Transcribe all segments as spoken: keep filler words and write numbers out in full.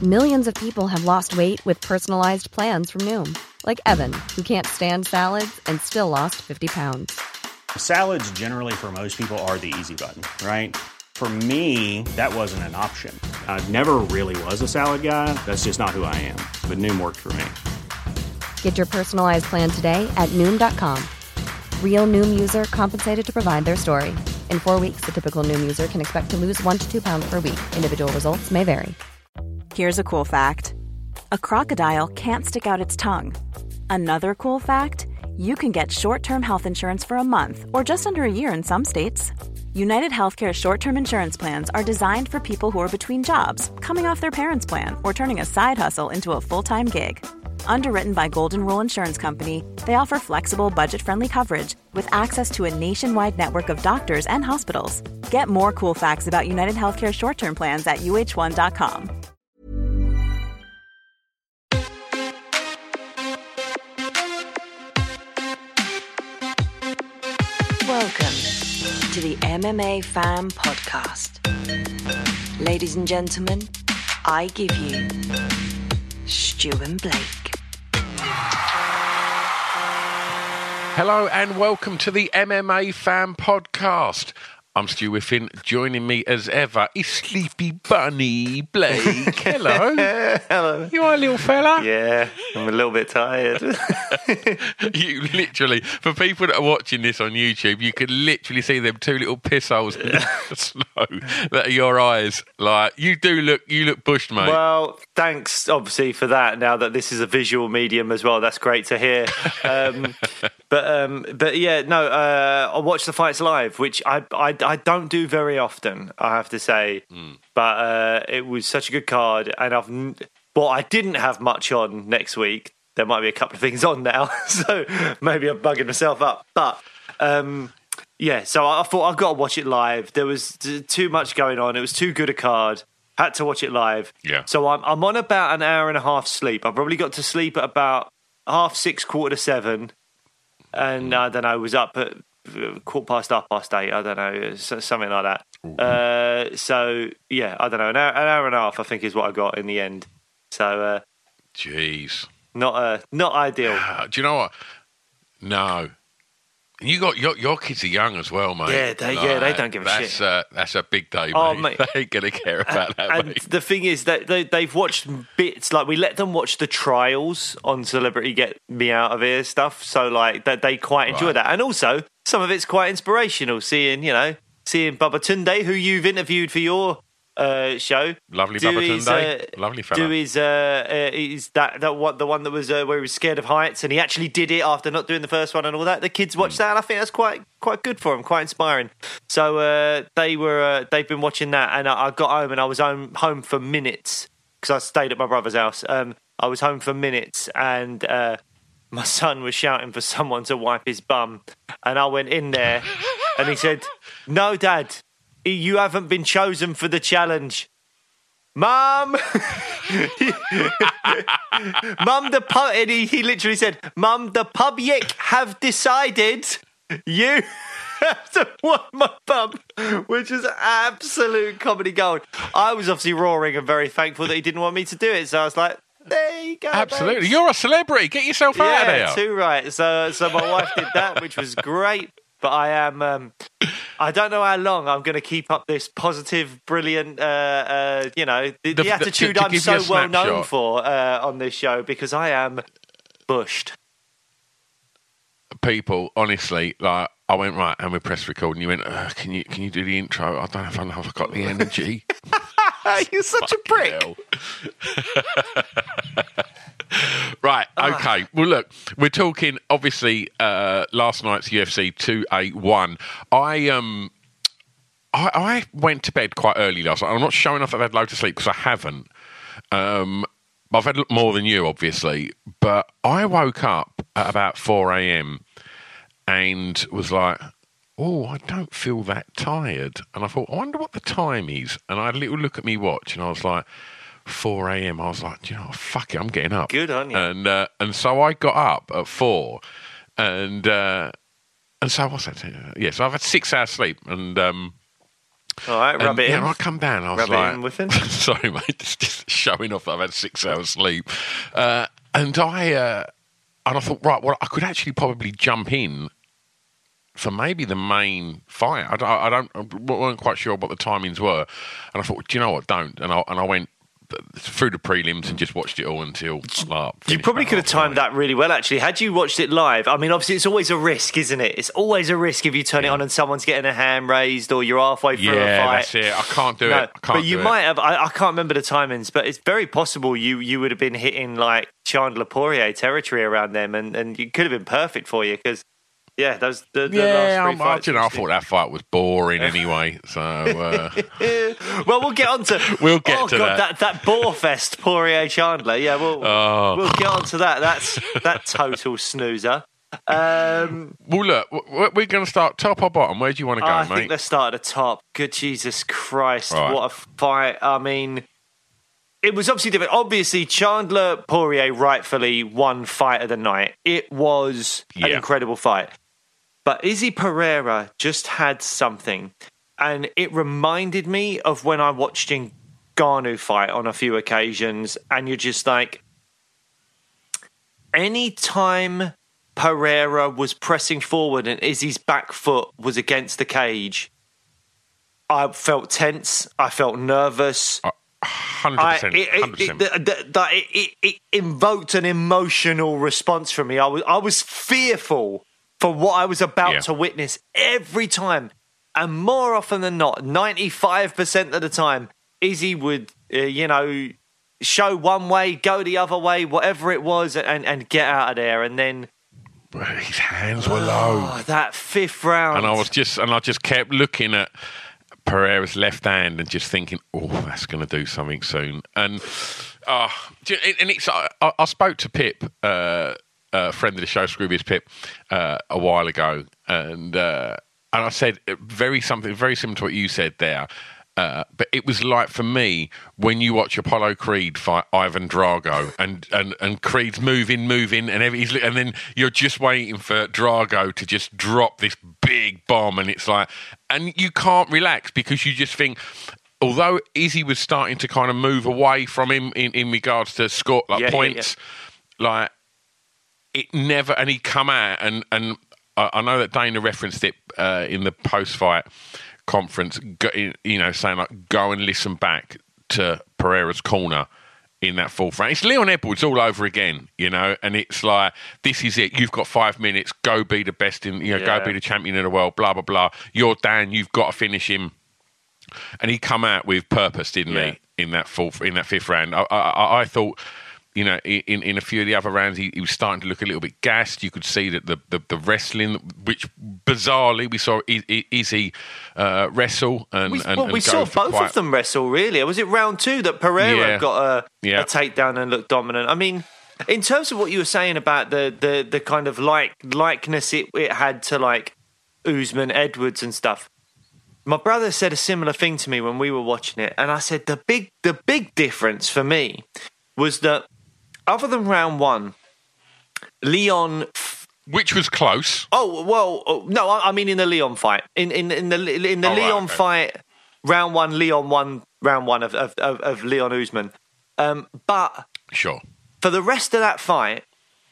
Millions of people have lost weight with personalized plans from Noom. Like Evan, who can't stand salads and still lost fifty pounds. Salads generally for most people are the easy button, right? For me, that wasn't an option. I never really was a salad guy. That's just not who I am. But Noom worked for me. Get your personalized plan today at Noom dot com. Real Noom user compensated to provide their story. In four weeks, the typical Noom user can expect to lose one to two pounds per week. Individual results may vary. Here's a cool fact. A crocodile can't stick out its tongue. Another cool fact, you can get short-term health insurance for a month or just under a year in some states. United Healthcare short-term insurance plans are designed for people who are between jobs, coming off their parents' plan, or turning a side hustle into a full-time gig. Underwritten by Golden Rule Insurance Company, they offer flexible, budget-friendly coverage with access to a nationwide network of doctors and hospitals. Get more cool facts about United Healthcare short-term plans at U H one dot com. Welcome to the M M A Fan Podcast. Ladies and gentlemen, I give you Stu and Blake. Hello and welcome to the M M A Fan Podcast. I'm Stu Whiffin. Joining me as ever is Sleepy Bunny Blake. Hello. Hello. You are a little fella? Yeah, I'm a little bit tired. You literally, for people that are watching this on YouTube, you can literally see them two little piss holes in the snow that are your eyes. Like, you do look, you look bushed, mate. Well, thanks, obviously, for that. Now that this is a visual medium as well, that's great to hear. Um, but um, but yeah, no, uh, I watch the fights live, which I, I, I don't do very often, I have to say. Mm. But uh, it was such a good card, and I've well, I didn't have much on next week. There might be a couple of things on now, so maybe I'm bugging myself up. But um, yeah, so I thought I've got to watch it live. There was too much going on. It was too good a card. Had to watch it live. Yeah. So I'm I'm on about an hour and a half sleep. I probably got to sleep at about half six, quarter to seven, and I don't know, was up at quarter past, half past eight. I don't know, something like that. Uh, so yeah, I don't know, an hour, an hour and a half, I think, is what I got in the end. So, uh, jeez. Not uh, not ideal. Uh, do you know what? No. You got your your kids are young as well, mate. Yeah, they like, yeah they don't give a that's, shit. Uh, that's a big day, mate. Oh, mate. They ain't gonna care about that. And mate. the thing is that they, they've watched bits. Like, we let them watch the trials on Celebrity Get Me Out of Here stuff. So like that they quite enjoy right. that, and also some of it's quite inspirational. Seeing you know seeing Babatunde, who you've interviewed for your uh, show. Lovely Babatunde, uh, lovely fella. Do his uh, uh, is that that what the one that was uh, where he was scared of heights, and he actually did it after not doing the first one and all that. The kids watched mm. that, and I think that's quite quite good for them, quite inspiring. So uh, they were uh, they've been watching that, and I, I got home and I was home home for minutes because I stayed at my brother's house. Um, I was home for minutes, and uh, my son was shouting for someone to wipe his bum, and I went in there, and he said, "No, Dad. You haven't been chosen for the challenge." Mum! Mum, the pub... And he, he literally said, Mum, the public have decided you have to wipe my bum, which is absolute comedy gold. I was obviously roaring and very thankful that he didn't want me to do it, so I was like, there you go. Absolutely. Babes. You're a celebrity. Get yourself yeah, out of there. Yeah, too right. So, so my wife did that, which was great. But I am, um, I don't know how long I'm going to keep up this positive, brilliant, uh, uh, you know, the, the, the attitude to, to I'm so well known for uh, on this show, because I am bushed. People, honestly, like, I went, right, and we pressed record, and you went, uh, can you can you do the intro? I don't know if I know if I've got the energy. You're such a prick. Right, okay. Well, look, we're talking, obviously, uh, last night's U F C two eighty-one. I um, I, I went to bed quite early last night. I'm not showing off I've had loads of sleep, because I haven't. Um, I've had more than you, obviously. But I woke up at about four a.m. and was like, oh, I don't feel that tired. And I thought, I wonder what the time is. And I had a little look at me watch, and I was like, four a.m. I was like, you know, fuck it, I'm getting up. Good on you. And uh, and so I got up at four, and uh, and so what's that? Yeah, so I've had six hours sleep, and um, All right, rub and, it yeah, in. and I come down, I was Rub it like, in with him. sorry, mate, just, just showing off that I've had six hours sleep. Uh, and I uh, and I thought, right, well, I could actually probably jump in for maybe the main fight. I, don't- I don't, I weren't quite sure what the timings were. And I thought, do you know what, don't. And I, and I went through the prelims and just watched it all until like, You probably could have timed that really well, actually. Had you watched it live, I mean, obviously, it's always a risk, isn't it? It's always a risk if you turn it on and someone's getting a hand raised or you're halfway through Yeah, a fight. that's it. I can't do No, it. I can't but you do might it. have. I, I can't remember the timings, but it's very possible you you would have been hitting like Chandler Poirier territory around them, and, and it could have been perfect for you because, yeah, those the, the Yeah, last three I'm, I, fights. you know, I thought that fight was boring anyway. So uh, well, we'll get on to We'll get oh to God, that. that that bore fest Poirier Chandler. Yeah, we'll Oh. we'll get on to that. That's that total snoozer. Um, well, look, w- we're going to start top or bottom. Where do you want to go, I mate? think let's start at the top. Good Jesus Christ, Right. what a fight! I mean, it was obviously different. Obviously, Chandler Poirier rightfully won fight of the night. It was an Yeah. incredible fight. But Izzy Pereira just had something, and it reminded me of when I watched Ngannou fight on a few occasions, and you're just like, any time Pereira was pressing forward and Izzy's back foot was against the cage, I felt tense, I felt nervous. one hundred I, percent. it, one hundred it, percent. it, the- the- it, it, it invoked an emotional response from me. I was, I was fearful for what I was about Yeah. to witness every time. And more often than not, ninety-five percent of the time, Izzy would, uh, you know, show one way, go the other way, whatever it was, and, and get out of there. And then But his hands were low. oh, that fifth round. And I was just, and I just kept looking at Pereira's left hand and just thinking, oh, that's going to do something soon. And uh, and it's, I, I spoke to Pip, uh, a friend of the show, Scroobius Pip, uh, a while ago, and uh, and I said very something very similar to what you said there. Uh, but it was like for me when you watch Apollo Creed fight Ivan Drago, and, and, and Creed's moving, moving, and every, he's, and then you're just waiting for Drago to just drop this big bomb, and it's like, and you can't relax because you just think, although Izzy was starting to kind of move away from him in, in regards to score like Yeah, yeah, points, like it never, and he come out and and I, I know that Dana referenced it uh, in the post fight conference, go, you know, saying like, go and listen back to Pereira's corner in that fourth round. It's Leon Edwards all over again, you know, and it's like, this is it. You've got five minutes. Go be the best in, you know, Yeah. go be the champion of the world, blah, blah, blah. You're Dan. You've got to finish him. And he come out with purpose, didn't Yeah. he, in that fourth, in that fifth round. I, I, I thought, you know, in, in a few of the other rounds, he, he was starting to look a little bit gassed. You could see that the, the, the wrestling, which bizarrely we saw I- I- Izzy uh, wrestle. And, We, and, well, and we go saw for both quite- of them wrestle, really. Was it round two that Pereira Yeah. got a, Yeah. a takedown and looked dominant? I mean, in terms of what you were saying about the the, the kind of like likeness it, it had to like Usman, Edwards and stuff, my brother said a similar thing to me when we were watching it, and I said the big the big difference for me was that other than round one, Leon. Which was close. Oh well, oh, no, I I mean in the Leon fight. In in in the in the Oh, right, Leon okay. fight, round one, Leon won round one of of, of, of Leon Usman. Um, but Sure. for the rest of that fight,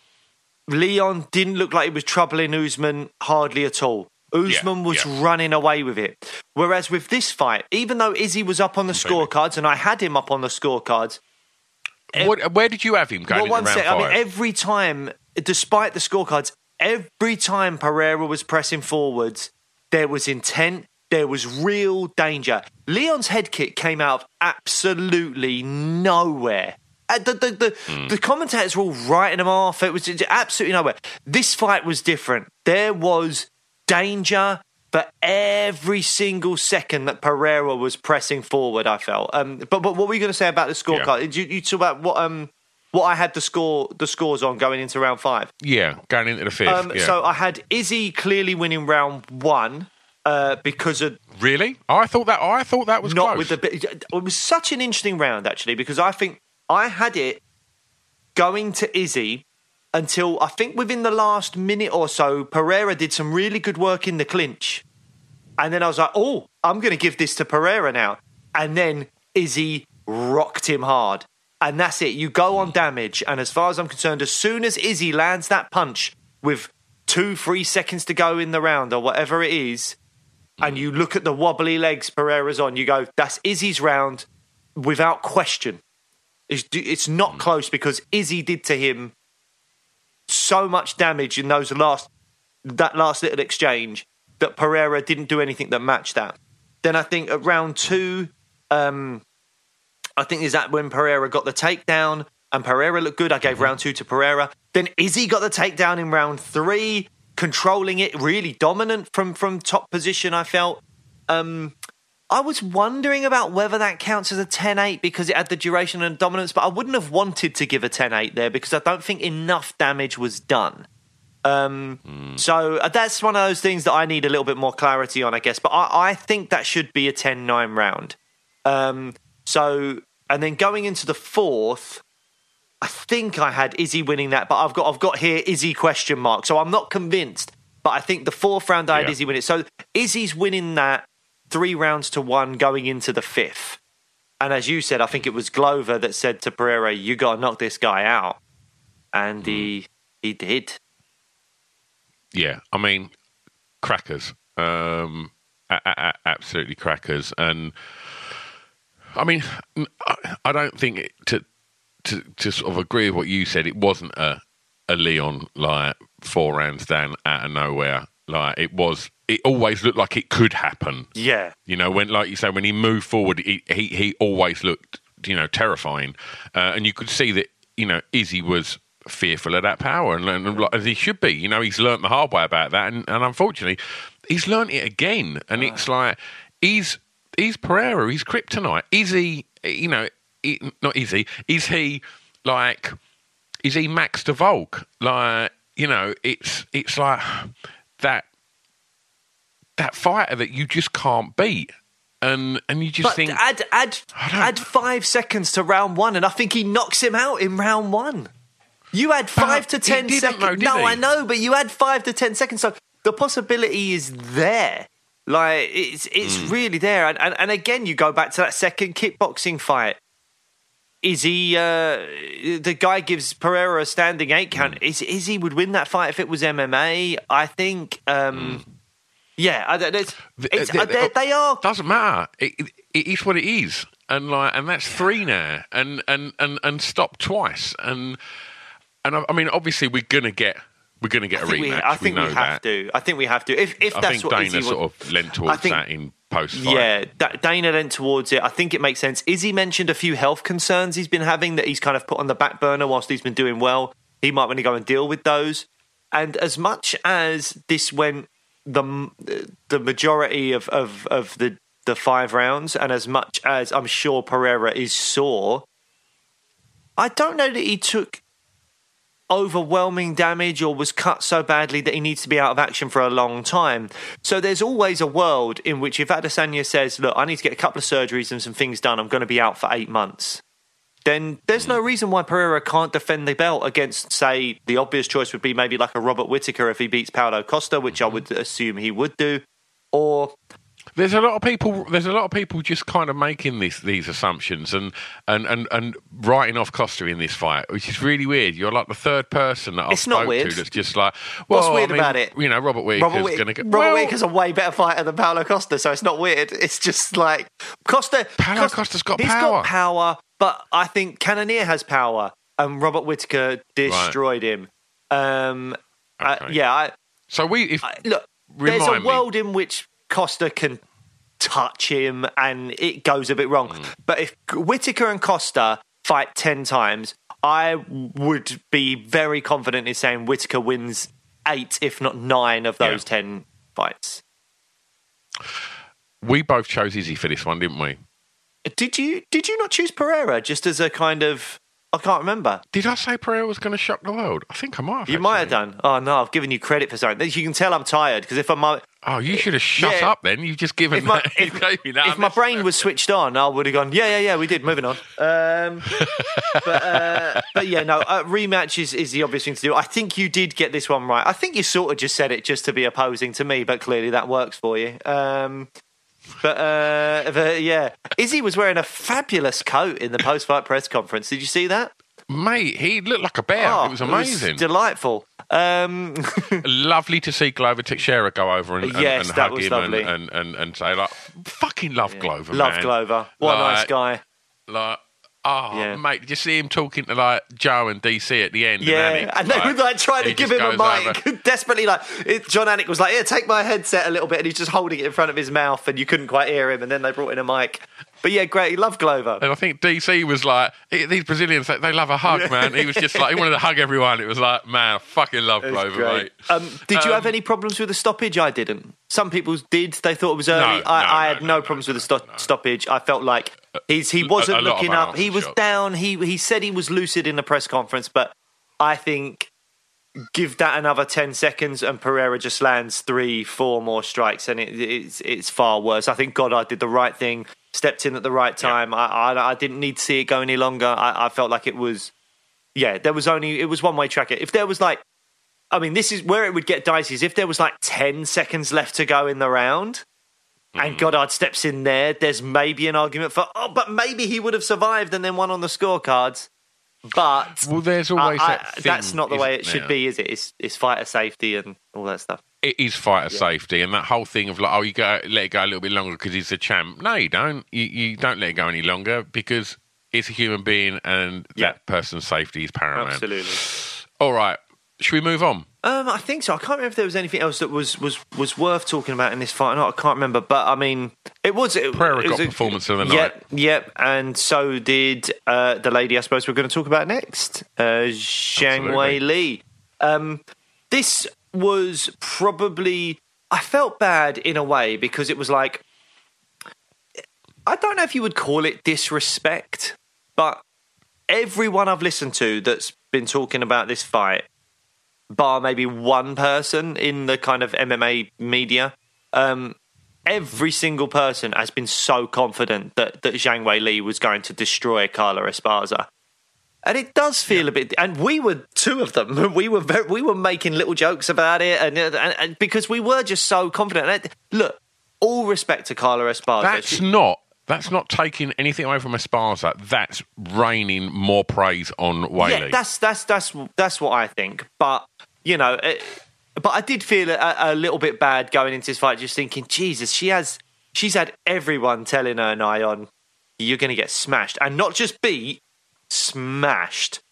Leon didn't look like he was troubling Usman hardly at all. Usman Yeah, was yeah. running away with it. Whereas with this fight, even though Izzy was up on the Completely. scorecards, and I had him up on the scorecards, What, where did you have him going well, one into round sec. I five? mean, every time, despite the scorecards, every time Pereira was pressing forwards, there was intent, there was real danger. Leon's head kick came out of absolutely nowhere. Uh, The, the, the, Hmm. the commentators were all writing him off. It was absolutely nowhere. This fight was different. There was danger for every single second that Pereira was pressing forward, I felt. Um, but but what were you going to say about the scorecard? Yeah. Did you, you talk about what um what I had the score the scores on going into round five. Yeah, going into the fifth. Um, yeah. So I had Izzy clearly winning round one uh, because of Really? I thought that. I thought that was not close. with the bit. It was such an interesting round actually because I think I had it going to Izzy until I think within the last minute or so, Pereira did some really good work in the clinch. And then I was like, oh, I'm going to give this to Pereira now. And then Izzy rocked him hard. And that's it. You go on damage. And as far as I'm concerned, as soon as Izzy lands that punch with two, three seconds to go in the round or whatever it is, and you look at the wobbly legs Pereira's on, you go, that's Izzy's round without question. It's, it's not close because Izzy did to him so much damage in those last that last little exchange that Pereira didn't do anything that matched that. Then I think at round two, um, I think is that when Pereira got the takedown and Pereira looked good. I gave round two to Pereira. Then Izzy got the takedown in round three, controlling it, really dominant from, from top position, I felt. Um, I was wondering about whether that counts as a ten eight because it had the duration and dominance, but I wouldn't have wanted to give a ten eight there because I don't think enough damage was done. Um, mm. So that's one of those things that I need a little bit more clarity on, I guess. But I, I think that should be a ten nine round. Um, so, and then going into the fourth, I think I had Izzy winning that, but I've got I've got here Izzy question mark. So I'm not convinced, but I think the fourth round I had yeah. Izzy winning. So Izzy's winning that three rounds to one going into the fifth. And as you said, I think it was Glover that said to Pereira, "You got to knock this guy out," and mm. he he did. Yeah, I mean, crackers, um, a- a- absolutely crackers, and I mean, I don't think it, to to to sort of agree with what you said. It wasn't a a Leon like four rounds down out of nowhere. Like it was, it always looked like it could happen. Yeah, you know, when like you say, when he moved forward, he he, he always looked, you know, terrifying, uh, and you could see that, you know, Izzy was fearful of that power, and, and as he should be. You know, he's learnt the hard way about that, and, and unfortunately, he's learnt it again. And it's like he's he's Pereira, he's kryptonite. Is he? You know, he, not is he? Is he like? Is he Max de Volk? Like, you know, it's it's like that that fighter that you just can't beat. And and you just but think add add add five seconds to round one, and I think he knocks him out in round one. You had five but to ten seconds. Know, no, he? I know, but you had five to ten seconds. So the possibility is there. Like it's it's mm. really there. And, and and again, you go back to that second kickboxing fight. Is he? Uh, the guy gives Pereira a standing eight count. Mm. Is is he would win that fight if it was M M A? I think. Um, mm. Yeah, it's, it's, the, the, they, they are. Doesn't matter. It, it, it is what it is, and like, and that's three now, and and and and stop twice, and. And I, I mean, obviously, we're gonna get we're gonna get a rematch. We, I think we, know we have that. to. I think we have to. If if I that's think what Dana Izzy sort wants, of lent towards think, that in post fight. Yeah, da- Dana lent towards it. I think it makes sense. Izzy mentioned a few health concerns he's been having that he's kind of put on the back burner whilst he's been doing well. He might want to go and deal with those. And as much as this went the the majority of of, of the the five rounds, and as much as I'm sure Pereira is sore, I don't know that he took overwhelming damage or was cut so badly that he needs to be out of action for a long time. So there's always a world in which if Adesanya says, look, I need to get a couple of surgeries and some things done, I'm going to be out for eight months, then there's no reason why Pereira can't defend the belt against, say, the obvious choice would be maybe like a Robert Whittaker if he beats Paulo Costa, which I would assume he would do, or... There's a lot of people. There's a lot of people just kind of making this, these assumptions and, and, and, and writing off Costa in this fight, which is really weird. You're like the third person that I've it's not spoke weird. to that's just like, well, what's weird I mean, about it? You know, Robert Whittaker's Robert going to go. Robert well, Whittaker's a way better fighter than Paulo Costa, so it's not weird. It's just like Costa. Paulo Costa, Costa's got he's power. He's got power, but I think Cannonier has power, and Robert Whittaker destroyed right. him. Um, okay. uh, yeah. I, so we if I, look. There's a world me. in which Costa can touch him and it goes a bit wrong. Mm. But if Whittaker and Costa fight ten times, I would be very confident in saying Whittaker wins eight, if not nine, of those yeah. ten fights. We both chose Izzy for this one, didn't we? Did you? Did you not choose Pereira just as a kind of I can't remember. Did I say Pereira was going to shock the world? I think I might have. You actually. might have done. Oh, no, I've given you credit for something. You can tell I'm tired, because if I'm... Oh, you should have shut Yeah. up then. You've just given If my, that. if, you gave me that if my brain was switched on, I would have gone, yeah, yeah, yeah, we did, moving on. Um, but, uh, but yeah, no, uh, rematch is, is the obvious thing to do. I think you did get this one right. I think you sort of just said it just to be opposing to me, but clearly that works for you. Um, but, uh, but yeah, Izzy was wearing a fabulous coat in the post-fight press conference. Did you see that? Mate, he looked like a bear. Oh, it was amazing. It was delightful. Um, Lovely to see Glover Teixeira go over and, and, Yes, and that hug was him and, lovely. and, and, and say, like, fucking love Glover, love man. Glover. What a Like- nice guy. Like, oh, Yeah. mate, did you see him talking to, like, Joe and D C at the end? Yeah, and, Anik, and they were like trying to he give just him a goes mic, over- desperately. Like it, John Anik was like, "Yeah, take my headset a little bit," and he's just holding it in front of his mouth, and you couldn't quite hear him. And then they brought in a mic. But yeah, great. He loved Glover. And I think D C was like, these Brazilians, they, they love a hug, man. He was just like, he wanted to hug everyone. It was like, man, I fucking love It was Glover, great. mate. Um, did you Um, have any problems with the stoppage? I didn't. Some people did. They thought it was early. No, I, no, I no, had no, no, no, problems no, with the sto- no. stoppage. I felt like he's he A- wasn't a lot of looking up. He unanswered was shots. down. He he said he was lucid in the press conference, but I think give that another ten seconds and Pereira just lands three, four more strikes, and it, it's it's far worse. I think Goddard did the right thing, stepped in at the right time. I, I I didn't need to see it go any longer. I, I felt like it was, yeah, there was only, it was one way track. If there was like, I mean, this is where it would get dicey, is if there was like ten seconds left to go in the round and Goddard steps in there, there's maybe an argument for, oh, but maybe he would have survived and then won on the scorecards. But Well, there's always I- that I- thing, that's not the way it isn't should there? be, is it? It's, it's fighter safety and all that stuff. It is fighter safety, and that whole thing of like, oh, you go let it go a little bit longer because he's a champ. No, you don't. You, you don't let it go any longer because it's a human being, and Yeah. that person's safety is paramount. Absolutely. All right, should we move on? Um, I think so. I can't remember if there was anything else that was, was, was worth talking about in this fight or not. I can't remember. But, I mean, it was... It, Pereira it was got a- performance of the Yep, night. yep. And so did uh, the lady I suppose we're going to talk about next, uh, Zhang Wei Absolutely. Li. Um, this was probably... I felt bad in a way because it was like... I don't know if you would call it disrespect, but everyone I've listened to that's been talking about this fight, bar maybe one person in the kind of M M A media, um, every single person has been so confident that, that Zhang Wei Li was going to destroy Carla Esparza. And it does feel a bit, and we were two of them. We were very, we were making little jokes about it, and, and, and because we were just so confident. And it- look, all respect to Carla Esparza. That's She- not. That's not taking anything away from Esparza. That's raining more praise on Whaley. Yeah, that's that's that's that's what I think. But you know, it, but I did feel a, a little bit bad going into this fight, just thinking, Jesus, she has she's had everyone telling her, Nyon, you're going to get smashed, and not just beat, smashed.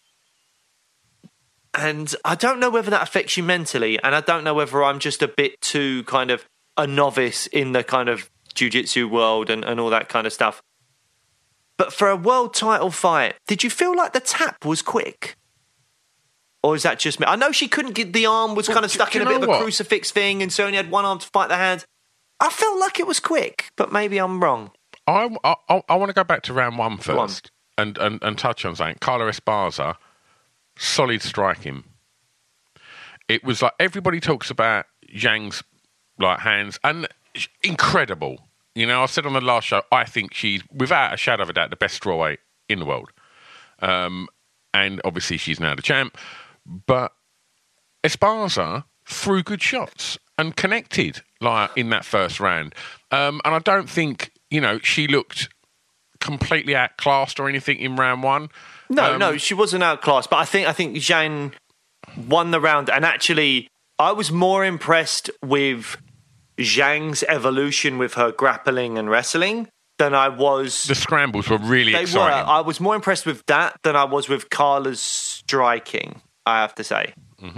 And I don't know whether that affects you mentally, and I don't know whether I'm just a bit too kind of a novice in the kind of jiu-jitsu world and, and all that kind of stuff. But for a world title fight, did you feel like the tap was quick? Or is that just me? I know she couldn't get, the arm was Well, kind of do- stuck do in you a bit know of a what? crucifix thing, and so only had one arm to fight the hands. I felt like it was quick, but maybe I'm wrong. I, I, I want to go back to round one Go on. first and, and, and touch on something. Carla Esparza, solid striking. It was like everybody talks about Zhang's like hands, and sh- incredible. You know, I said on the last show, I think she's, without a shadow of a doubt, the best strawweight in the world. Um, and obviously she's now the champ. But Esparza threw good shots and connected like in that first round. Um, and I don't think, you know, she looked completely outclassed or anything in round one. No, Um, no, she wasn't outclassed, but I think I think Zhang won the round, and actually, I was more impressed with Zhang's evolution with her grappling and wrestling than I was. The scrambles were really they exciting. were. I was more impressed with that than I was with Carla's striking. I have to say.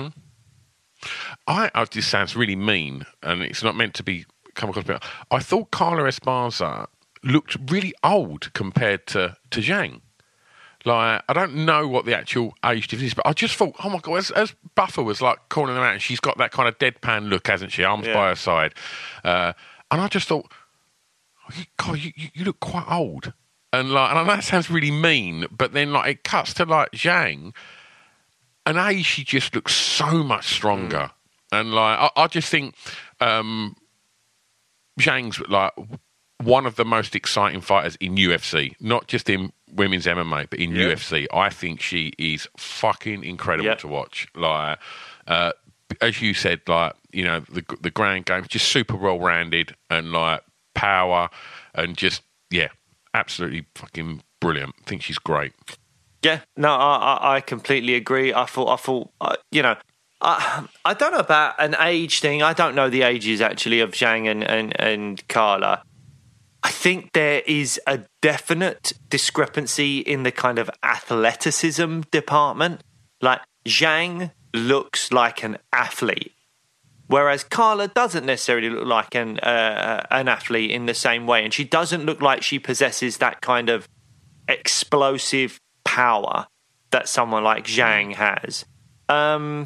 I, I this sounds really mean, and it's not meant to be come across. But I thought Carla Esparza looked really old compared to to Zhang. Like, I don't know what the actual age difference is, but I just thought, oh my god, as, as Buffer was like calling them out, and she's got that kind of deadpan look, hasn't she? Arms Yeah. by her side, uh, and I just thought, oh, you, God, you, you, you look quite old. And like, and I know that sounds really mean, but then like it cuts to like Zhang, and A, she just looks so much stronger. Mm. And like, I, I just think um, Zhang's like one of the most exciting fighters in U F C, not just in women's M M A, but in yeah. U F C. I think she is fucking incredible yep. to watch. Like, uh, as you said, like, you know, the the ground game, just super well rounded and like power and just yeah. Absolutely fucking brilliant. I think she's great. Yeah, no, I, I completely agree. I thought, I thought, uh, you know, I, I don't know about an age thing. I don't know the ages actually of Zhang and, and, and Carla. I think there is a definite discrepancy in the kind of athleticism department. Like Zhang looks like an athlete, whereas Carla doesn't necessarily look like an uh, an athlete in the same way. And she doesn't look like she possesses that kind of explosive power that someone like Zhang has. Um,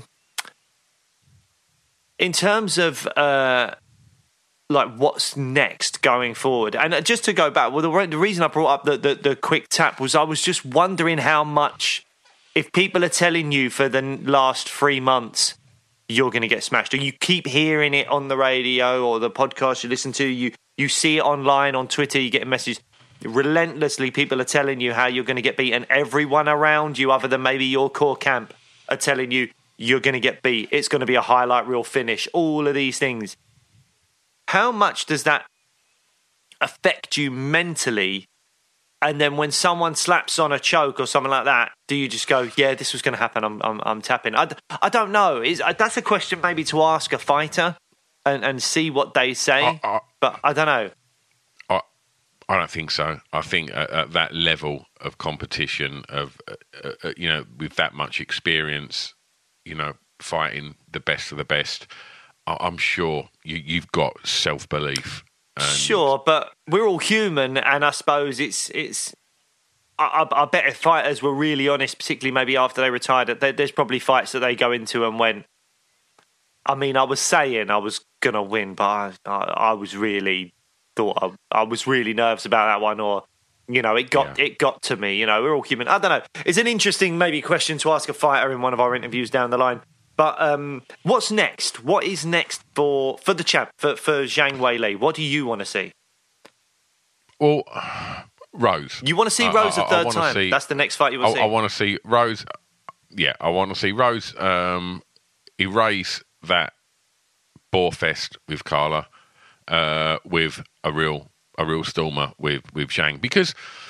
in terms of uh, like what's next going forward, and just to go back, well, the, the reason I brought up the, the, the quick tap was I was just wondering how much, if people are telling you for the last three months, you're going to get smashed, or you keep hearing it on the radio or the podcast you listen to, you you see it online on Twitter, you get a message relentlessly, people are telling you how you're going to get beat, and everyone around you other than maybe your core camp are telling you you're going to get beat, it's going to be a highlight reel finish, all of these things. How much does that affect you mentally? And then when someone slaps on a choke or something like that, do you just go, yeah, this was going to happen, I'm I'm, I'm tapping? I, I don't know. Is That's a question maybe to ask a fighter and, and see what they say. I, I, but I don't know. I, I don't think so. I think at, at that level of competition, of uh, uh, you know, with that much experience, you know, fighting the best of the best, I, I'm sure you, you've got self-belief. And sure, but we're all human, and I suppose it's it's. I, I bet if fighters were really honest, particularly maybe after they retired, there's probably fights that they go into and went. I mean, I was saying I was gonna win, but I, I, I was really thought I, I was really nervous about that one, or you know, it got yeah. it got to me. You know, we're all human. I don't know. It's an interesting maybe question to ask a fighter in one of our interviews down the line. But um, what's next? What is next for, for the champ, for, for Zhang Weili? What do you want to see? Well, Rose. You want to see Rose I, a third I, I time? See, That's the next fight you want to I, see? I want to see Rose. Yeah, I want to see Rose um, erase that borefest with Carla uh, with a real a real stormer with, with Zhang. Because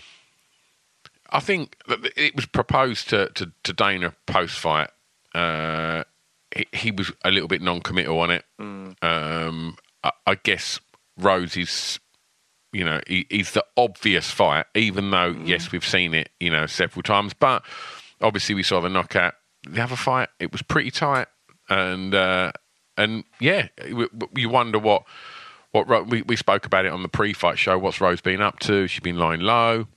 I think that it was proposed to, to, to Dana post-fight. Uh, he, he was a little bit non-committal on it. Mm. Um, I, I guess Rose is, you know, he, he's the obvious fight, even though, mm. yes, we've seen it, you know, several times. But obviously we saw the knockout. The other fight, it was pretty tight. And, uh, and yeah, you wonder what, what we, we spoke about it on the pre-fight show, what's Rose been up to? She's been lying low.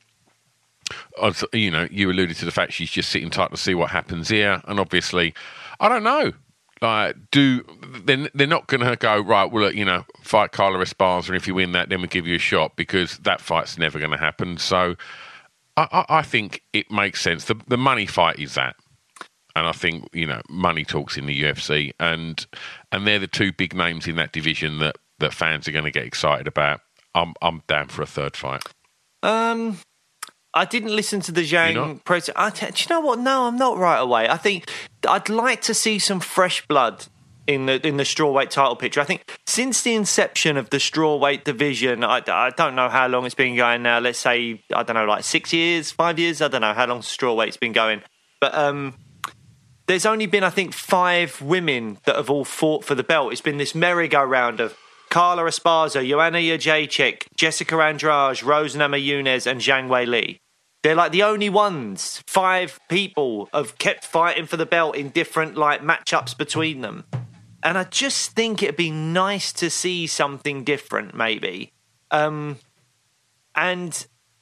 You know, you alluded to the fact she's just sitting tight to see what happens here, and obviously, I don't know. Like, do they're, they're not going to go right? Well, look, you know, fight Carla Esparza, and if you win that, then we give you a shot, because that fight's never going to happen. So, I, I, I think it makes sense. The the money fight is that, and I think, you know, money talks in the U F C, and and they're the two big names in that division that, that fans are going to get excited about. I'm I'm down for a third fight. Um. I didn't listen to the Zhang press. I, do you know what? No, I'm not right away. I think I'd like to see some fresh blood in the in the strawweight title picture. I think since the inception of the strawweight division, I, I don't know how long it's been going now. Let's say, I don't know, like six years, five years. I don't know how long strawweight's been going. But um, there's only been, I think, five women that have all fought for the belt. It's been this merry-go-round of Carla Esparza, Joanna Jędrzejczyk, Jessica Andrade, Rose Namajunas, and Zhang Weili. They're like the only ones. Five people have kept fighting for the belt in different like matchups between them. And I just think it'd be nice to see something different, maybe. Um, and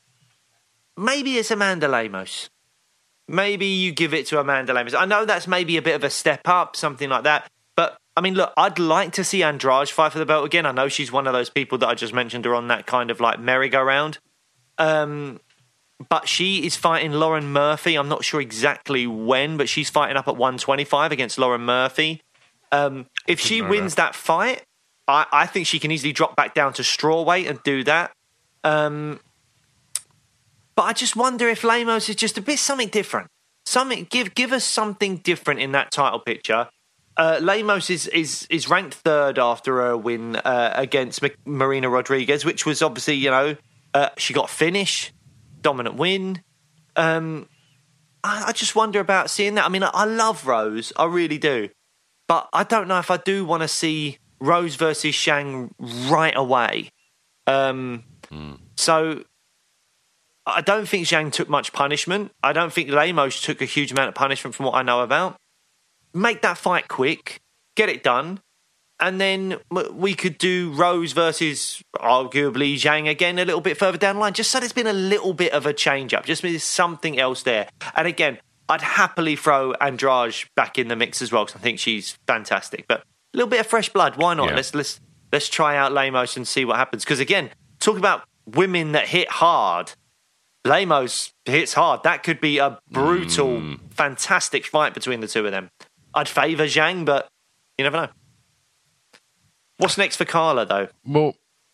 maybe it's Amanda Lemos. Maybe you give it to Amanda Lemos. I know that's maybe a bit of a step up, something like that. But, I mean, look, I'd like to see Andrade fight for the belt again. I know she's one of those people that I just mentioned are on that kind of like merry-go-round. Um, but she is fighting Lauren Murphy. I'm not sure exactly when, but she's fighting up at one twenty-five against Lauren Murphy. Um, if she wins that. that fight, I, I think she can easily drop back down to strawweight and do that. Um, but I just wonder if Lemos is just a bit something different. Something give give us something different in that title picture. Uh, Lemos is, is is ranked third after her win uh, against M- Marina Rodriguez, which was obviously, you know, uh, she got a finish, dominant win. Um, I, I just wonder about seeing that. I mean, I, I love Rose, I really do. But I don't know if I do want to see Rose versus Zhang right away. Um, mm. So I don't think Zhang took much punishment. I don't think Lemos took a huge amount of punishment from what I know about. Make that fight quick, get it done, and then we could do Rose versus arguably Zhang again a little bit further down the line, just so there's been a little bit of a change-up, just there's something else there. And again, I'd happily throw Andrade back in the mix as well, because I think she's fantastic. But a little bit of fresh blood, why not? Yeah. Let's let's let's try out Lemos and see what happens. Because again, talk about women that hit hard. Lemos hits hard. That could be a brutal, mm. fantastic fight between the two of them. I'd favour Zhang, but you never know. What's next for Carla, though? Well,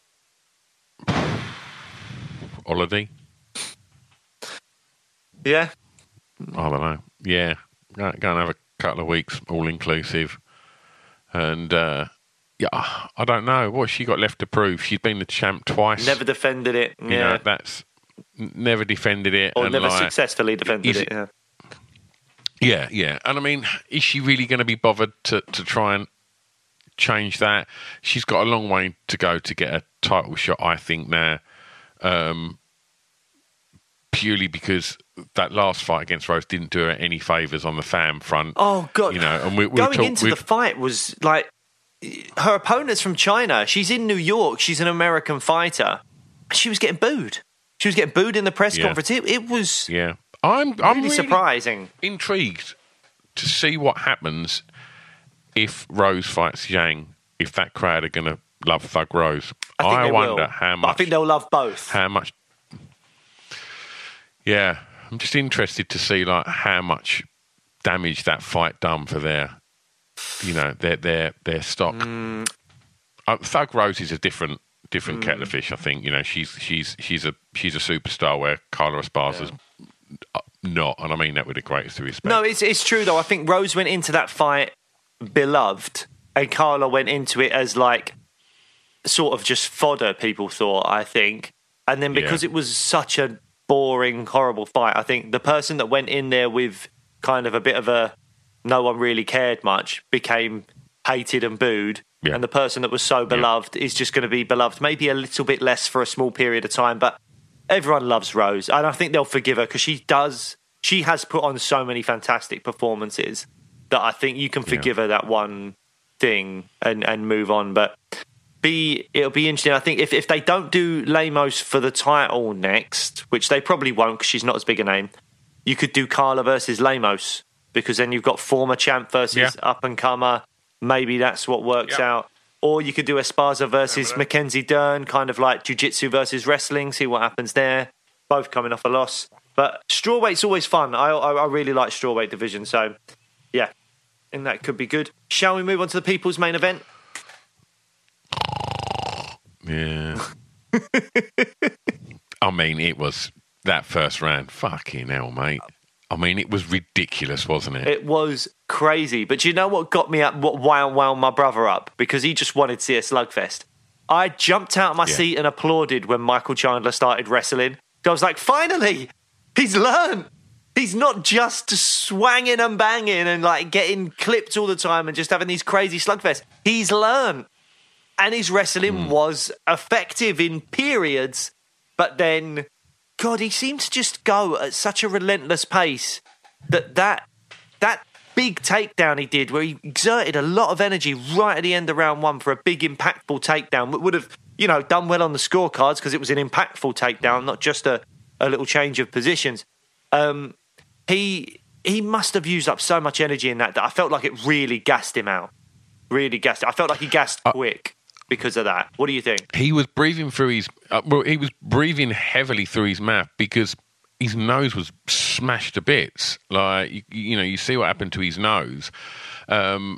holiday. Yeah. I don't know. Yeah, go, go and have a couple of weeks, all inclusive, and uh, yeah, I don't know what she got left to prove. She's been the champ twice. Never defended it. You yeah, know, that's never defended it, or and never like, successfully defended it. Yeah. Yeah, yeah. And I mean, is she really going to be bothered to, to try and change that? She's got a long way to go to get a title shot, I think, now. Um, purely because that last fight against Rose didn't do her any favours on the fan front. Oh, God. You know, and we, we Going talk, into the fight was like, her opponent's from China. She's in New York. She's an American fighter. She was getting booed. She was getting booed in the press yeah. conference. It, it was... Yeah. I'm, I'm really, really surprising. Intrigued to see what happens if Rose fights Zhang. If that crowd are going to love Thug Rose, I, think I they wonder will. how But much. I think they'll love both. How much? Yeah, I'm just interested to see like how much damage that fight done for their, you know, their their their stock. Mm. Uh, Thug Rose is a different different Mm. kettle of fish. I think you know she's she's she's a she's a superstar where Carla Esparza's. Yeah. Not, and I mean that with the greatest of respect. No, it's it's true though. I think Rose went into that fight beloved, and Carla went into it as like sort of just fodder. People thought, I think, and then because yeah. it was such a boring, horrible fight, I think the person that went in there with kind of a bit of a no one really cared much became hated and booed, yeah. and the person that was so beloved yeah. is just going to be beloved, maybe a little bit less for a small period of time, but. Everyone loves Rose, and I think they'll forgive her because she does. She has put on so many fantastic performances that I think you can forgive yeah. her that one thing and, and move on. But be it'll be interesting. I think if, if they don't do Lemos for the title next, which they probably won't because she's not as big a name, you could do Carla versus Lemos because then you've got former champ versus yeah. up and comer. Maybe that's what works yeah. out. Or you could do Esparza versus Mackenzie Dern, kind of like jiu-jitsu versus wrestling, see what happens there. Both coming off a loss. But strawweight's always fun. I, I, I really like strawweight division. So, yeah, and that could be good. Shall we move on to the people's main event? Yeah. I mean, it was that first round. Fucking hell, mate. I mean, it was ridiculous, wasn't it? It was crazy. But do you know what got me up, what wound, wound my brother up? Because he just wanted to see a slugfest. I jumped out of my yeah. seat and applauded when Michael Chandler started wrestling. I was like, finally, he's learned. He's not just swanging and banging and like getting clipped all the time and just having these crazy slugfests. He's learned. And his wrestling mm. was effective in periods, but then... God, he seemed to just go at such a relentless pace that that, that big takedown he did, where he exerted a lot of energy right at the end of round one for a big, impactful takedown, would have, you know, done well on the scorecards because it was an impactful takedown, not just a, a little change of positions. Um, he he must have used up so much energy in that that I felt like it really gassed him out. Really gassed. I felt like he gassed uh- quick. Because of that, what do you think? He was breathing through his uh, well. He was breathing heavily through his mouth because his nose was smashed to bits. Like, you, you know, you see what happened to his nose. Um,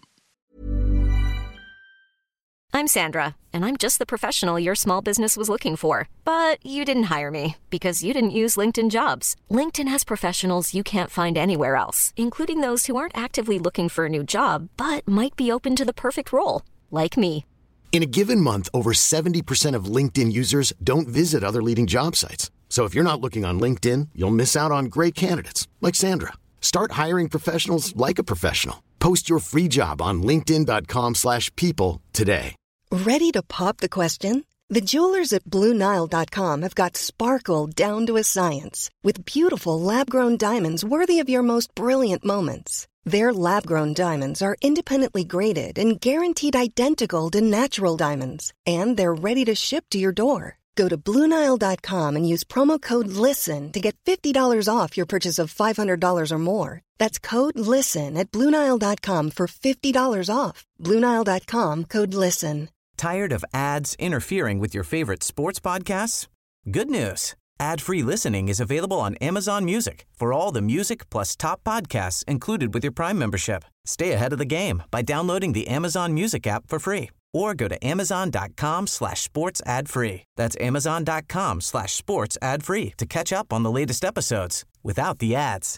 I'm Sandra, and I'm just the professional your small business was looking for. But you didn't hire me because you didn't use LinkedIn Jobs. LinkedIn has professionals you can't find anywhere else, including those who aren't actively looking for a new job, but might be open to the perfect role, like me. In a given month, over seventy percent of LinkedIn users don't visit other leading job sites. So if you're not looking on LinkedIn, you'll miss out on great candidates like Sandra. Start hiring professionals like a professional. Post your free job on linkedin dot com slash people today. Ready to pop the question? The jewelers at Blue Nile dot com have got sparkle down to a science with beautiful lab-grown diamonds worthy of your most brilliant moments. Their lab-grown diamonds are independently graded and guaranteed identical to natural diamonds, and they're ready to ship to your door. Go to Blue Nile dot com and use promo code LISTEN to get fifty dollars off your purchase of five hundred dollars or more. That's code LISTEN at Blue Nile dot com for fifty dollars off. Blue Nile dot com, code LISTEN. Tired of ads interfering with your favorite sports podcasts? Good news. Ad-free listening is available on Amazon Music for all the music plus top podcasts included with your Prime membership. Stay ahead of the game by downloading the Amazon Music app for free or go to amazon.com slash sports ad free. That's amazon.com slash sports ad free to catch up on the latest episodes without the ads.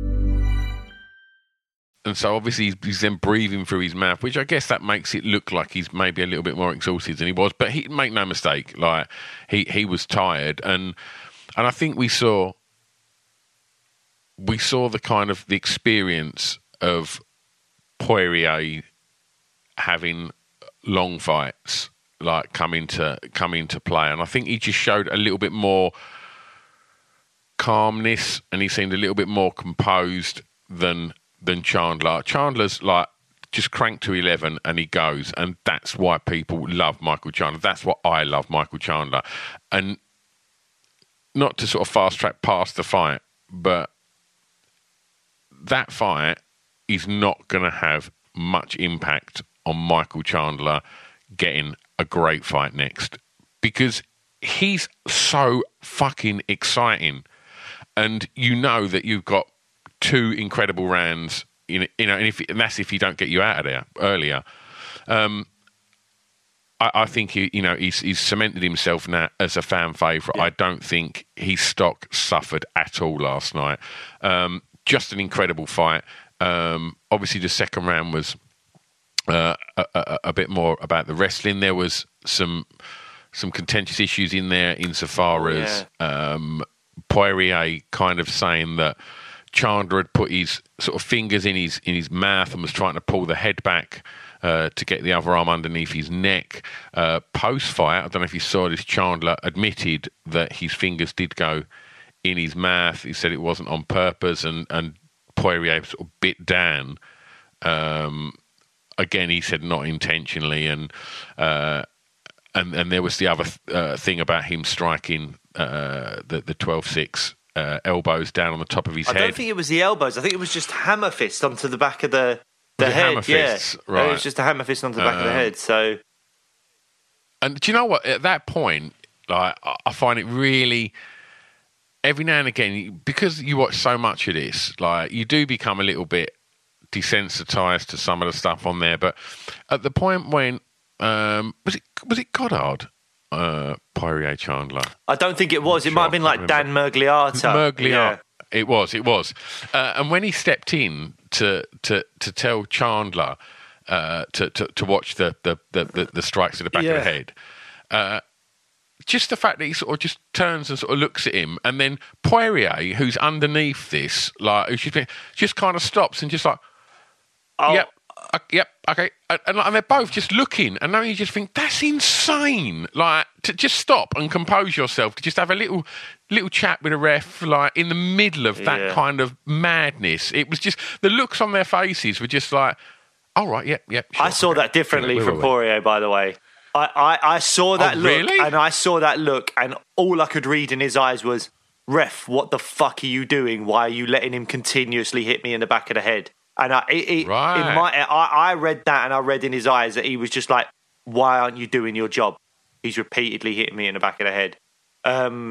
And so obviously he's, he's then breathing through his mouth, which I guess that makes it look like he's maybe a little bit more exhausted than he was. But he make no mistake, like he, he was tired, and and I think we saw we saw the kind of the experience of Poirier having long fights like come into come into play, and I think he just showed a little bit more calmness, and he seemed a little bit more composed than. than Chandler. Chandler's like just cranked to eleven and he goes, and that's why people love Michael Chandler. That's what I love Michael Chandler. And not to sort of fast track past the fight, but that fight is not going to have much impact on Michael Chandler getting a great fight next, because he's so fucking exciting, and you know that you've got two incredible rounds, in, you know, and, if, and that's if you don't get you out of there earlier. Um, I, I think he, you know, he's, he's cemented himself now as a fan favourite. Yeah. I don't think his stock suffered at all last night. Um, just an incredible fight. Um, obviously, the second round was uh, a, a, a bit more about the wrestling. There was some some contentious issues in there, insofar oh, as yeah. um, Poirier kind of saying that Chandler had put his sort of fingers in his in his mouth and was trying to pull the head back uh, to get the other arm underneath his neck. Uh, post-fight, I don't know if you saw this, Chandler admitted that his fingers did go in his mouth. He said it wasn't on purpose, and, and Poirier sort of bit down. Um, again, he said not intentionally, and uh, and and there was the other uh, thing about him striking uh, the the twelve six. Uh, elbows down on the top of his I head. I don't think it was the elbows. I think it was just hammer fist onto the back of the, the was head. Hammer fists? Yeah, right. It was just a hammer fist onto the back um, of the head. So, and do you know what? At that point, like, I find it really, every now and again, because you watch so much of this, like, you do become a little bit desensitized to some of the stuff on there. But at the point when um, was it was it Goddard? Uh, Poirier Chandler. I don't think it was. It might have been like Dan Mergliata. Mergliata. Yeah. It was. It was. Uh, and when he stepped in to to to tell Chandler uh, to, to to watch the the, the, the strikes to the back yeah. of the head, uh, just the fact that he sort of just turns and sort of looks at him, and then Poirier, who's underneath this, like who's just, been, just kind of stops and just like, oh. yep. Uh, yep, okay, and, and they're both just looking, and now you just think that's insane. Like, to just stop and compose yourself, to just have a little, little chat with a ref, like in the middle of that yeah. kind of madness. It was just the looks on their faces were just like, all right, yep, yep. Sure, I saw okay. that differently Where from Poirier, by the way. I, I, I saw that oh, look, really? and I saw that look, and all I could read in his eyes was, "Ref, what the fuck are you doing? Why are you letting him continuously hit me in the back of the head?" And I, it, it, right. in my, I, I read that, and I read in his eyes that he was just like, "Why aren't you doing your job?" He's repeatedly hitting me in the back of the head, um,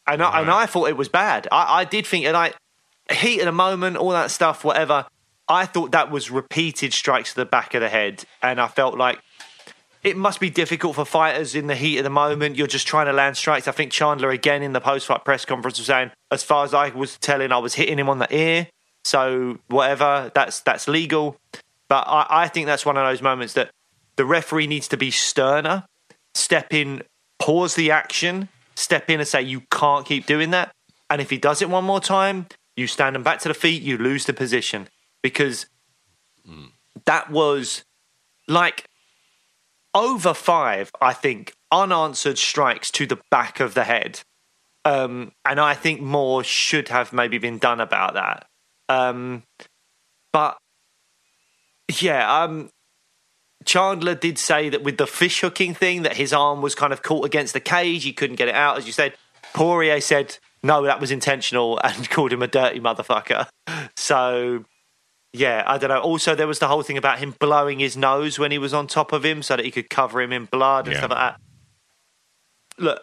And right. I, and I thought it was bad. I, I did think, and I heat of the moment, all that stuff, whatever. I thought that was repeated strikes to the back of the head, and I felt like it must be difficult for fighters in the heat of the moment. You're just trying to land strikes. I think Chandler, again, in the post-fight press conference was saying, as far as I was telling, I was hitting him on the ear. So whatever, that's that's legal. But I, I think that's one of those moments that the referee needs to be sterner, step in, pause the action, step in and say, you can't keep doing that. And if he does it one more time, you stand him back to the feet, you lose the position. Because mm. that was like... over five, I think, unanswered strikes to the back of the head. Um, and I think more should have maybe been done about that. Um, but, yeah, um, Chandler did say that with the fish hooking thing, that his arm was kind of caught against the cage. He couldn't get it out, as you said. Poirier said, no, that was intentional, and called him a dirty motherfucker. So... yeah, I don't know. Also, there was the whole thing about him blowing his nose when he was on top of him so that he could cover him in blood and yeah. stuff like that. Look,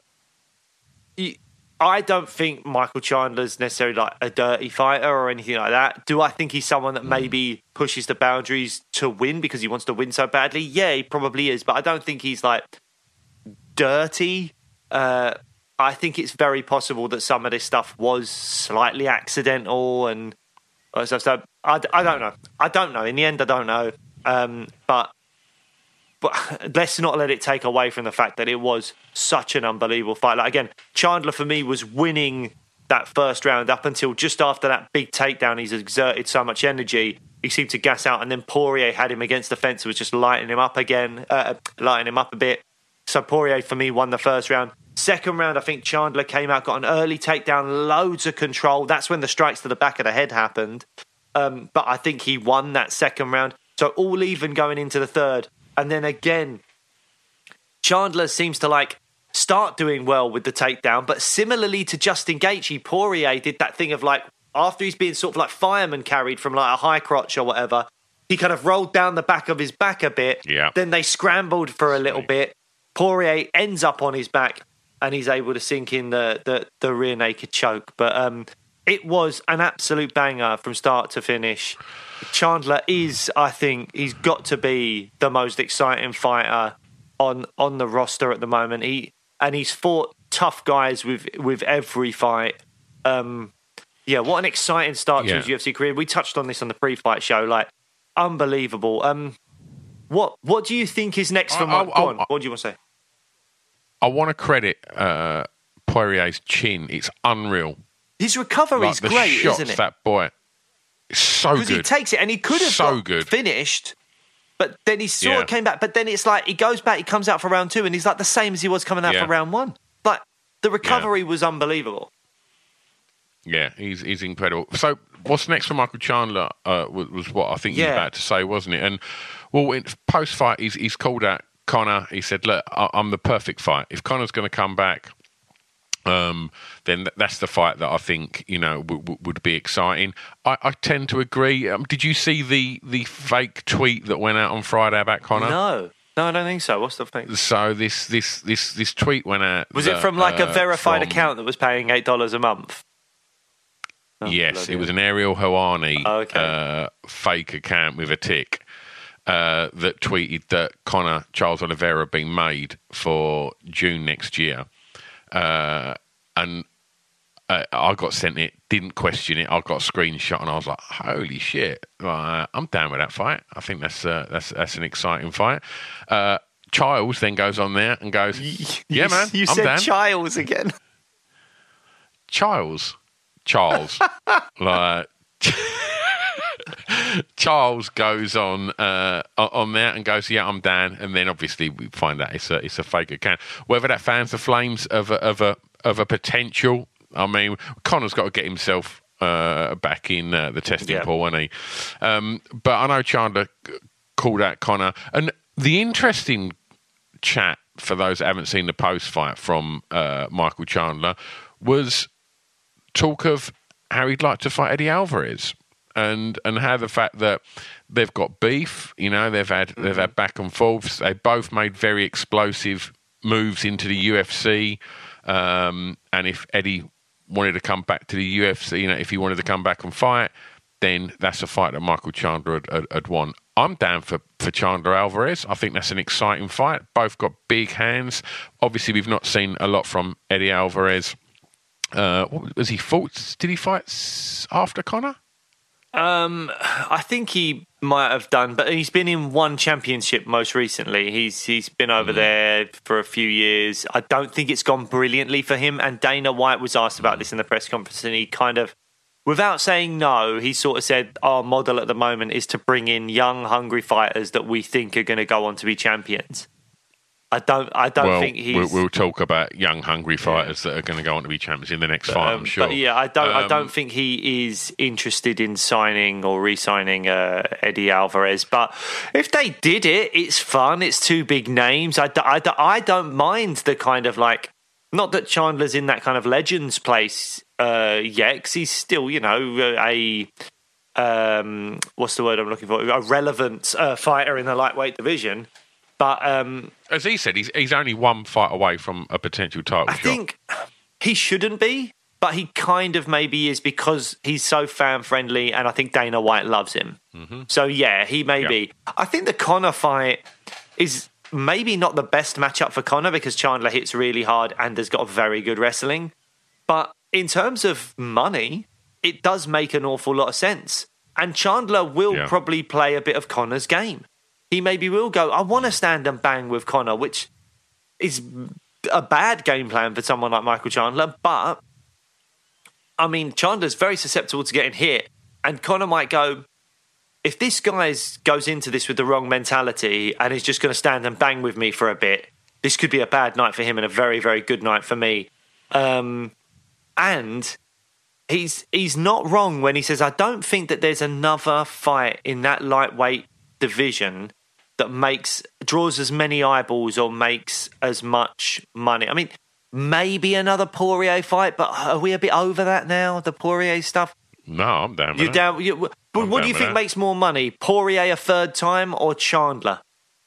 I don't think Michael Chandler's necessarily like a dirty fighter or anything like that. Do I think he's someone that maybe pushes the boundaries to win because he wants to win so badly? Yeah, he probably is. But I don't think he's like dirty. Uh, I think it's very possible that some of this stuff was slightly accidental and... So, so I, I don't know. I don't know. In the end, I don't know. Um, but but let's not let it take away from the fact that it was such an unbelievable fight. Like, again, Chandler, for me, was winning that first round up until just after that big takedown. He's exerted so much energy. He seemed to gas out. And then Poirier had him against the fence, was just lighting him up again, uh, lighting him up a bit. So Poirier, for me, won the first round. Second round, I think Chandler came out, got an early takedown, loads of control. That's when the strikes to the back of the head happened. Um, but I think he won that second round. So all even going into the third. And then again, Chandler seems to like start doing well with the takedown. But similarly to Justin Gaethje, Poirier did that thing of like, after he's being sort of like fireman carried from like a high crotch or whatever, he kind of rolled down the back of his back a bit. Yeah. Then they scrambled for a little bit. Poirier ends up on his back. And he's able to sink in the, the, the rear naked choke. But um, it was an absolute banger from start to finish. Chandler is, I think, he's got to be the most exciting fighter on on the roster at the moment. He and he's fought tough guys with with every fight. Um, yeah, what an exciting start yeah. to his U F C career. We touched on this on the pre-fight show. Like, unbelievable. Um, what what do you think is next for Mike? Go on. What do you want to say? I want to credit uh, Poirier's chin. It's unreal. His recovery's like great, shots, isn't it? That boy, it's so good. Because he takes it, and he could have so got good. finished, but then he sort yeah. of came back. But then it's like he goes back, he comes out for round two, and he's like the same as he was coming out yeah. for round one. Like the recovery yeah. was unbelievable. Yeah, he's he's incredible. So what's next for Michael Chandler uh, was, was what I think yeah. you were about to say, wasn't it? And well, post fight, he's he's called out Conor. He said, "Look, I'm the perfect fight. If Conor's going to come back, um, then that's the fight that I think you know w- w- would be exciting." I, I tend to agree. Um, did you see the the fake tweet that went out on Friday about Conor? No, no, I don't think so. What's the thing? So this this this this tweet went out. Was that, it from like uh, a verified from, account that was paying eight dollars a month? Oh, yes, it was an Ariel Helwani oh, okay. uh, fake account with a tick. Uh, that tweeted that Conor Charles Oliveira being made for June next year. Uh, and uh, I got sent it, didn't question it. I got a screenshot and I was like, holy shit. Uh, I'm down with that fight. I think that's uh, that's that's an exciting fight. Uh, Charles then goes on there and goes, yeah, man, you I'm said down. Charles again. Charles. Charles. like... Charles goes on uh, on there and goes, yeah, I'm down, and then obviously we find out it's a it's a fake account. Whether that fans the flames of a, of a of a potential, I mean, Conor's got to get himself uh, back in uh, the testing yeah. pool, hasn't he? Um, but I know Chandler called out Conor, and the interesting chat for those that haven't seen the post fight from uh, Michael Chandler was talk of how he'd like to fight Eddie Alvarez. And and how the fact that they've got beef, you know, they've had mm-hmm. they've had back and forths. They both made very explosive moves into the U F C. Um, and if Eddie wanted to come back to the U F C, you know, if he wanted to come back and fight, then that's a fight that Michael Chandler had, had, had won. I'm down for, for Chandler Alvarez. I think that's an exciting fight. Both got big hands. Obviously, we've not seen a lot from Eddie Alvarez. Uh, what was he fought? Did he fight after Conor? Um, I think he might have done, but he's been in one championship most recently. He's he's been over mm. there for a few years. I don't think it's gone brilliantly for him. And Dana White was asked about mm. this in the press conference, and he kind of, without saying no, he sort of said our model at the moment is to bring in young, hungry fighters that we think are going to go on to be champions. I don't. I don't well, think he's. We'll, we'll talk about young, hungry fighters yeah. that are going to go on to be champions in the next fight. Um, I'm sure. But yeah, I don't. Um, I don't think he is interested in signing or re-signing uh, Eddie Alvarez. But if they did it, it's fun. It's two big names. I, I, I don't mind the kind of like. Not that Chandler's in that kind of legends place uh, yet, because he's still, you know, a um, what's the word I'm looking for? A relevant uh, fighter in the lightweight division. But um, as he said, he's he's only one fight away from a potential title I shot. think he shouldn't be, but he kind of maybe is because he's so fan friendly, and I think Dana White loves him. Mm-hmm. So yeah, he may yeah. be. I think the Conor fight is maybe not the best matchup for Conor because Chandler hits really hard and has got very good wrestling. But in terms of money, it does make an awful lot of sense. And Chandler will yeah. probably play a bit of Conor's game. He maybe will go, I want to stand and bang with Conor, which is a bad game plan for someone like Michael Chandler. But, I mean, Chandler's very susceptible to getting hit. And Conor might go, if this guy goes into this with the wrong mentality and is just going to stand and bang with me for a bit, this could be a bad night for him and a very, very good night for me. Um, and he's he's not wrong when he says, I don't think that there's another fight in that lightweight division that makes draws as many eyeballs or makes as much money. I mean, maybe another Poirier fight, but are we a bit over that now, the Poirier stuff? No, I'm down with You're down, you, but I'm what down do you think that. makes more money, Poirier a third time or Chandler?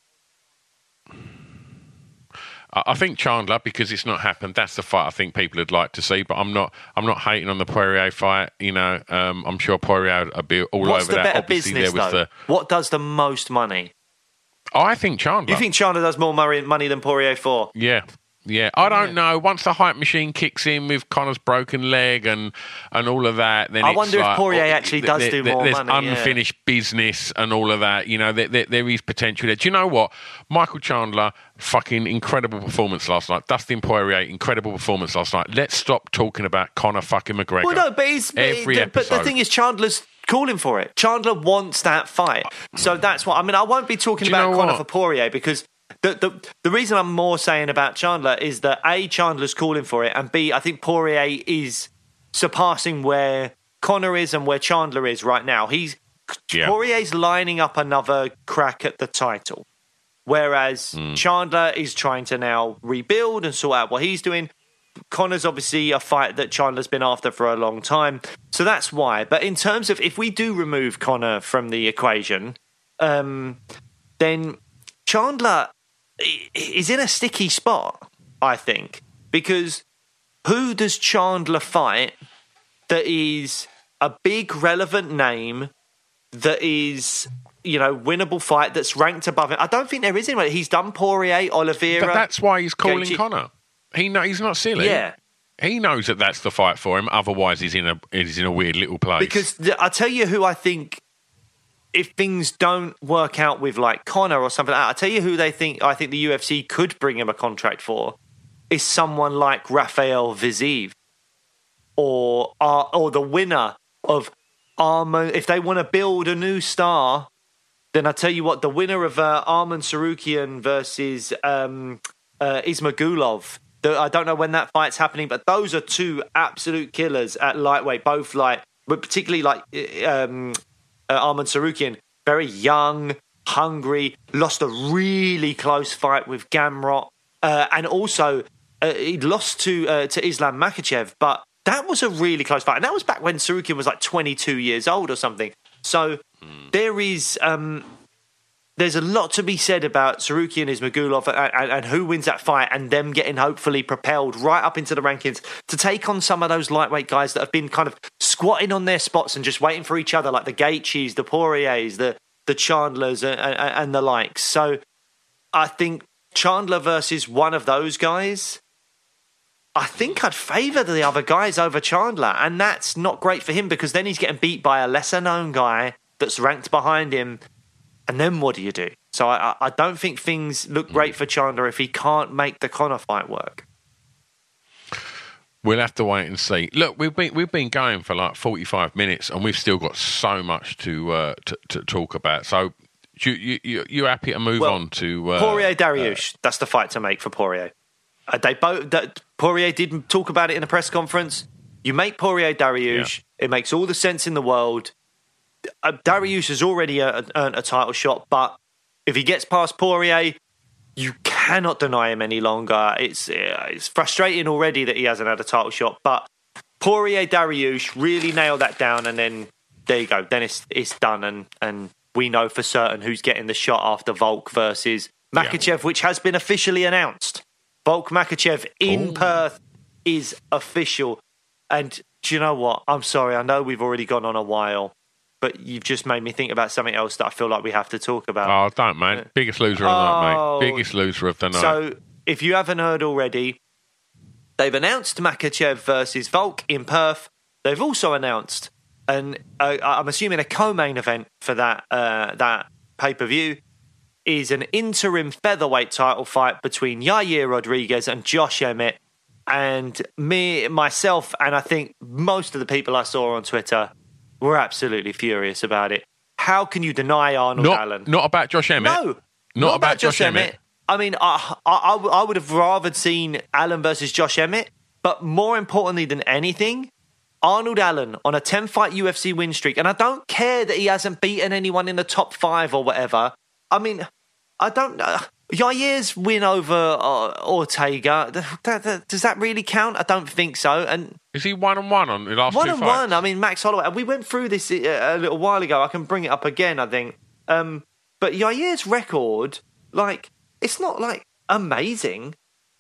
I think Chandler, because it's not happened. That's the fight I think people would like to see. But I'm not. I'm not hating on the Poirier fight. You know, um, I'm sure Poirier would be all What's over the that. better Obviously, business, there was though? the. What does the most money? I think Chandler. You think Chandler does more money than Poirier for? Yeah. Yeah, I don't know. Once the hype machine kicks in with Conor's broken leg and, and all of that, then I it's wonder like, if Poirier oh, actually does there, do there, more there's money. There's unfinished yeah. business and all of that. You know, there, there, there is potential there. Do you know what? Michael Chandler, fucking incredible performance last night. Dustin Poirier, incredible performance last night. Let's stop talking about Conor fucking McGregor. Well, no, but he's every but, episode. but the thing is, Chandler's calling for it. Chandler wants that fight, so that's what I mean. I won't be talking about Conor for Poirier because. The, the the reason I'm more saying about Chandler is that A, Chandler's calling for it, and B, I think Poirier is surpassing where Conor is and where Chandler is right now. He's yeah. Poirier's lining up another crack at the title, whereas mm. Chandler is trying to now rebuild and sort out what he's doing. Conor's obviously a fight that Chandler's been after for a long time, so that's why. But in terms of if we do remove Conor from the equation, um, then Chandler is in a sticky spot, I think, because who does Chandler fight that is a big relevant name that is, you know, winnable fight that's ranked above him? I don't think there is anyone. He's done Poirier, Oliveira. But that's why he's calling Gaethje. Conor. He know, he's not silly. Yeah. He knows that that's the fight for him. Otherwise, he's in a he's in a weird little place. Because the, I tell you who I think, if things don't work out with like Conor or something like that, I tell you who they think I think the U F C could bring him a contract for is someone like Rafael Viziev or uh, or the winner of Arman. If they want to build a new star, then I tell you what, the winner of uh, Arman Sarukian versus um, uh, Ismagulov. The, I don't know when that fight's happening, but those are two absolute killers at lightweight. Both like, but particularly like. Um, Uh, Arman Sarukian, very young, hungry, lost a really close fight with Gamrot, uh, and also uh, he lost to uh, to Islam Makhachev, but that was a really close fight, and that was back when Sarukian was like twenty-two years old or something. So mm. there is um, there's a lot to be said about Sarukian Ismagulov and, and, and who wins that fight and them getting hopefully propelled right up into the rankings to take on some of those lightweight guys that have been kind of squatting on their spots and just waiting for each other, like the Gaethjes, the Poiriers, the, the Chandlers and, and, and the likes. So I think Chandler versus one of those guys, I think I'd favour the other guys over Chandler. And that's not great for him because then he's getting beat by a lesser-known guy that's ranked behind him. And then what do you do? So I, I don't think things look great for Chandler if he can't make the Conor fight work. We'll have to wait and see. Look, we've been we've been going for like forty-five minutes, and we've still got so much to uh, to, to talk about. So you you you you're happy to move well, on to uh, Poirier Dariush? Uh, that's the fight to make for Poirier. Uh, they both that Poirier didn't talk about it in a press conference. You make Poirier Dariush, yeah. It makes all the sense in the world. Uh, Dariush has already uh, earned a title shot, but if he gets past Poirier, you cannot deny him any longer. It's uh, it's frustrating already that he hasn't had a title shot, but Poirier Dariush really nailed that down, and then there you go. Then it's it's done, and and we know for certain who's getting the shot after Volk versus Makhachev, yeah. which has been officially announced. Volk Makhachev in Ooh. Perth is official, and do you know what? I'm sorry, I know we've already gone on a while. But you've just made me think about something else that I feel like we have to talk about. Oh, don't, mate. Biggest loser of the night, oh, mate. Biggest loser of the night. So, if you haven't heard already, they've announced Makhachev versus Volk in Perth. They've also announced, and uh, I'm assuming a co-main event for that uh, that pay-per-view is an interim featherweight title fight between Yair Rodriguez and Josh Emmett. And me, myself, and I think most of the people I saw on Twitter we're absolutely furious about it. How can you deny Arnold not, Allen? Not about Josh Emmett. No, not, not about, about Josh, Josh Emmett. Emmett. I mean, I, I, I would have rather seen Allen versus Josh Emmett, but more importantly than anything, Arnold Allen on a ten-fight U F C win streak, and I don't care that he hasn't beaten anyone in the top five or whatever. I mean, I don't know. Yair's win over uh, Ortega, that, that, does that really count? I don't think so. And is he one and one on the last one two and fights? one. I mean, Max Holloway. We went through this a, a little while ago. I can bring it up again, I think. Um, but Yair's record, like, it's not like amazing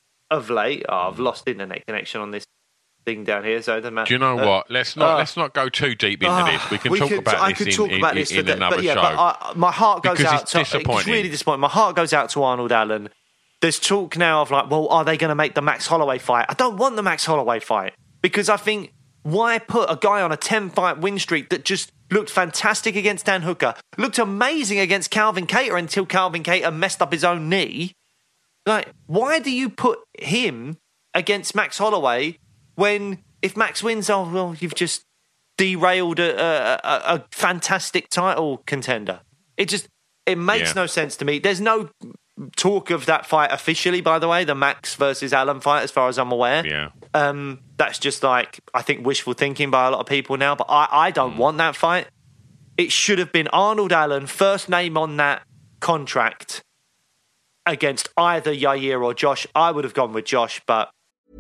of late. Oh, I've lost internet connection on this thing down here, so it doesn't matter. Do you know uh, what? Let's not uh, let's not go too deep into uh, this. We can we talk could, about I this could in, talk in, about this in, in the, another but yeah, show. But I, my heart goes because out it's to disappointing. It's really disappointing. My heart goes out to Arnold Allen. There's talk now of like, well, are they going to make the Max Holloway fight? I don't want the Max Holloway fight because I think why put a guy on a ten-fight win streak that just looked fantastic against Dan Hooker, looked amazing against Calvin Kattar until Calvin Kattar messed up his own knee. Like, why do you put him against Max Holloway when if Max wins, oh, well, you've just derailed a, a, a, a fantastic title contender. It just, it makes yeah. no sense to me. There's no talk of that fight officially, by the way, the Max versus Allen fight, as far as I'm aware. Yeah. Um, that's just like, I think, wishful thinking by a lot of people now, but I, I don't mm. want that fight. It should have been Arnold Allen, first name on that contract, against either Yair or Josh. I would have gone with Josh, but...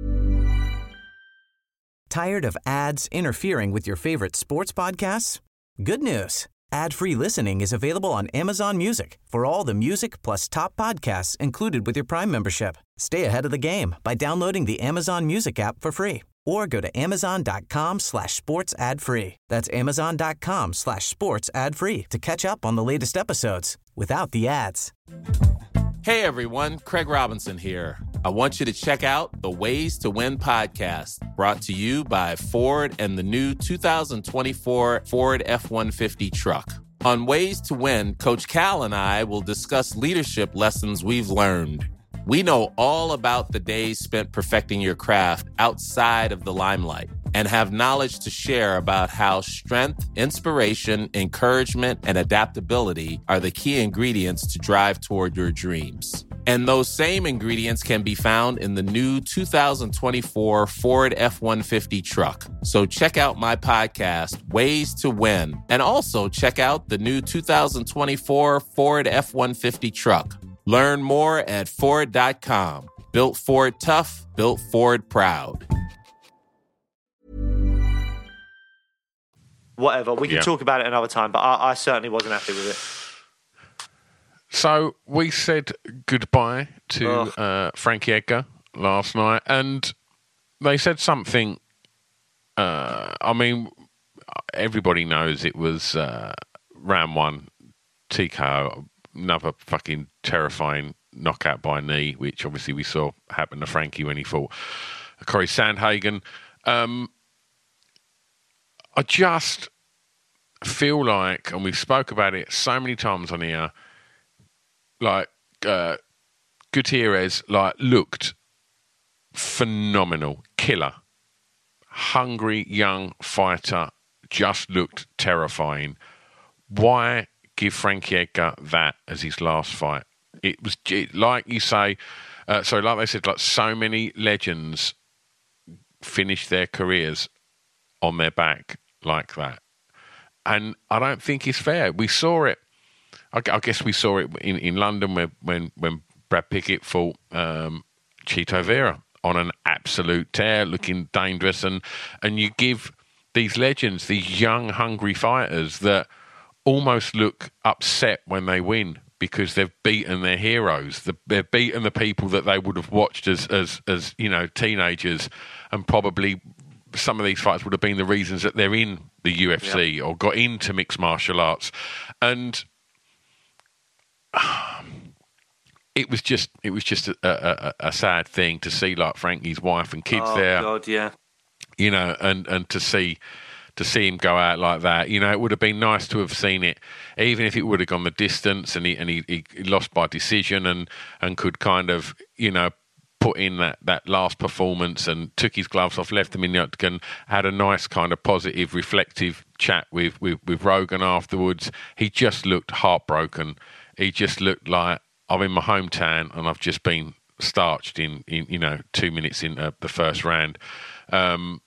Tired of ads interfering with your favorite sports podcasts? Good news. Ad-free listening is available on Amazon Music for all the music plus top podcasts included with your Prime membership. Stay ahead of the game by downloading the Amazon Music app for free or go to amazon.com slash sports ad free. That's amazon.com slash sports ad free to catch up on the latest episodes without the ads. Hey everyone, Craig Robinson here. I want you to check out the Ways to Win podcast, brought to you by Ford and the new two thousand twenty-four Ford F one fifty truck. On Ways to Win, Coach Cal and I will discuss leadership lessons we've learned. We know all about the days spent perfecting your craft outside of the limelight and have knowledge to share about how strength, inspiration, encouragement, and adaptability are the key ingredients to drive toward your dreams. And those same ingredients can be found in the new two thousand twenty-four Ford F one fifty truck. So check out my podcast, Ways to Win, and also check out the new two thousand twenty-four Ford F one fifty truck. Learn more at Ford dot com. Built Ford tough, built Ford proud. Whatever, we can yeah. talk about it another time, but I, I certainly wasn't happy with it. So we said goodbye to Oh. uh, Frankie Edgar last night, and they said something. Uh, I mean, everybody knows it was uh, round one, T K O, another fucking terrifying knockout by knee, which obviously we saw happen to Frankie when he fought Corey Sandhagen. Um, I just feel like, and we've spoke about it so many times on here, like uh, Gutierrez like looked phenomenal, killer, hungry young fighter, just looked terrifying. Why give Frankie Edgar that as his last fight? It was it, like you say, uh, so like they said, like so many legends finished their careers on their back like that, and I don't think it's fair. We saw it. I, I guess we saw it in, in London when, when when Brad Pickett fought um, Chito Vera on an absolute tear, looking dangerous, and and you give these legends, these young, hungry fighters that almost look upset when they win because they've beaten their heroes. The, they've beaten the people that they would have watched as, as, as you know, teenagers, and probably some of these fights would have been the reasons that they're in the U F C yeah. or got into mixed martial arts. And it was just it was just a, a, a sad thing to see, like, Frankie's wife and kids oh, there. God, yeah. You know, and, and to see to see him go out like that. You know, it would have been nice to have seen it, even if it would have gone the distance and he and he, he lost by decision and, and could kind of, you know, put in that, that last performance and took his gloves off, left them in the octagon, had a nice kind of positive, reflective chat with, with, with Rogan afterwards. He just looked heartbroken. He just looked like, I'm in my hometown and I've just been starched in, in you know, two minutes in uh, the first round. Um,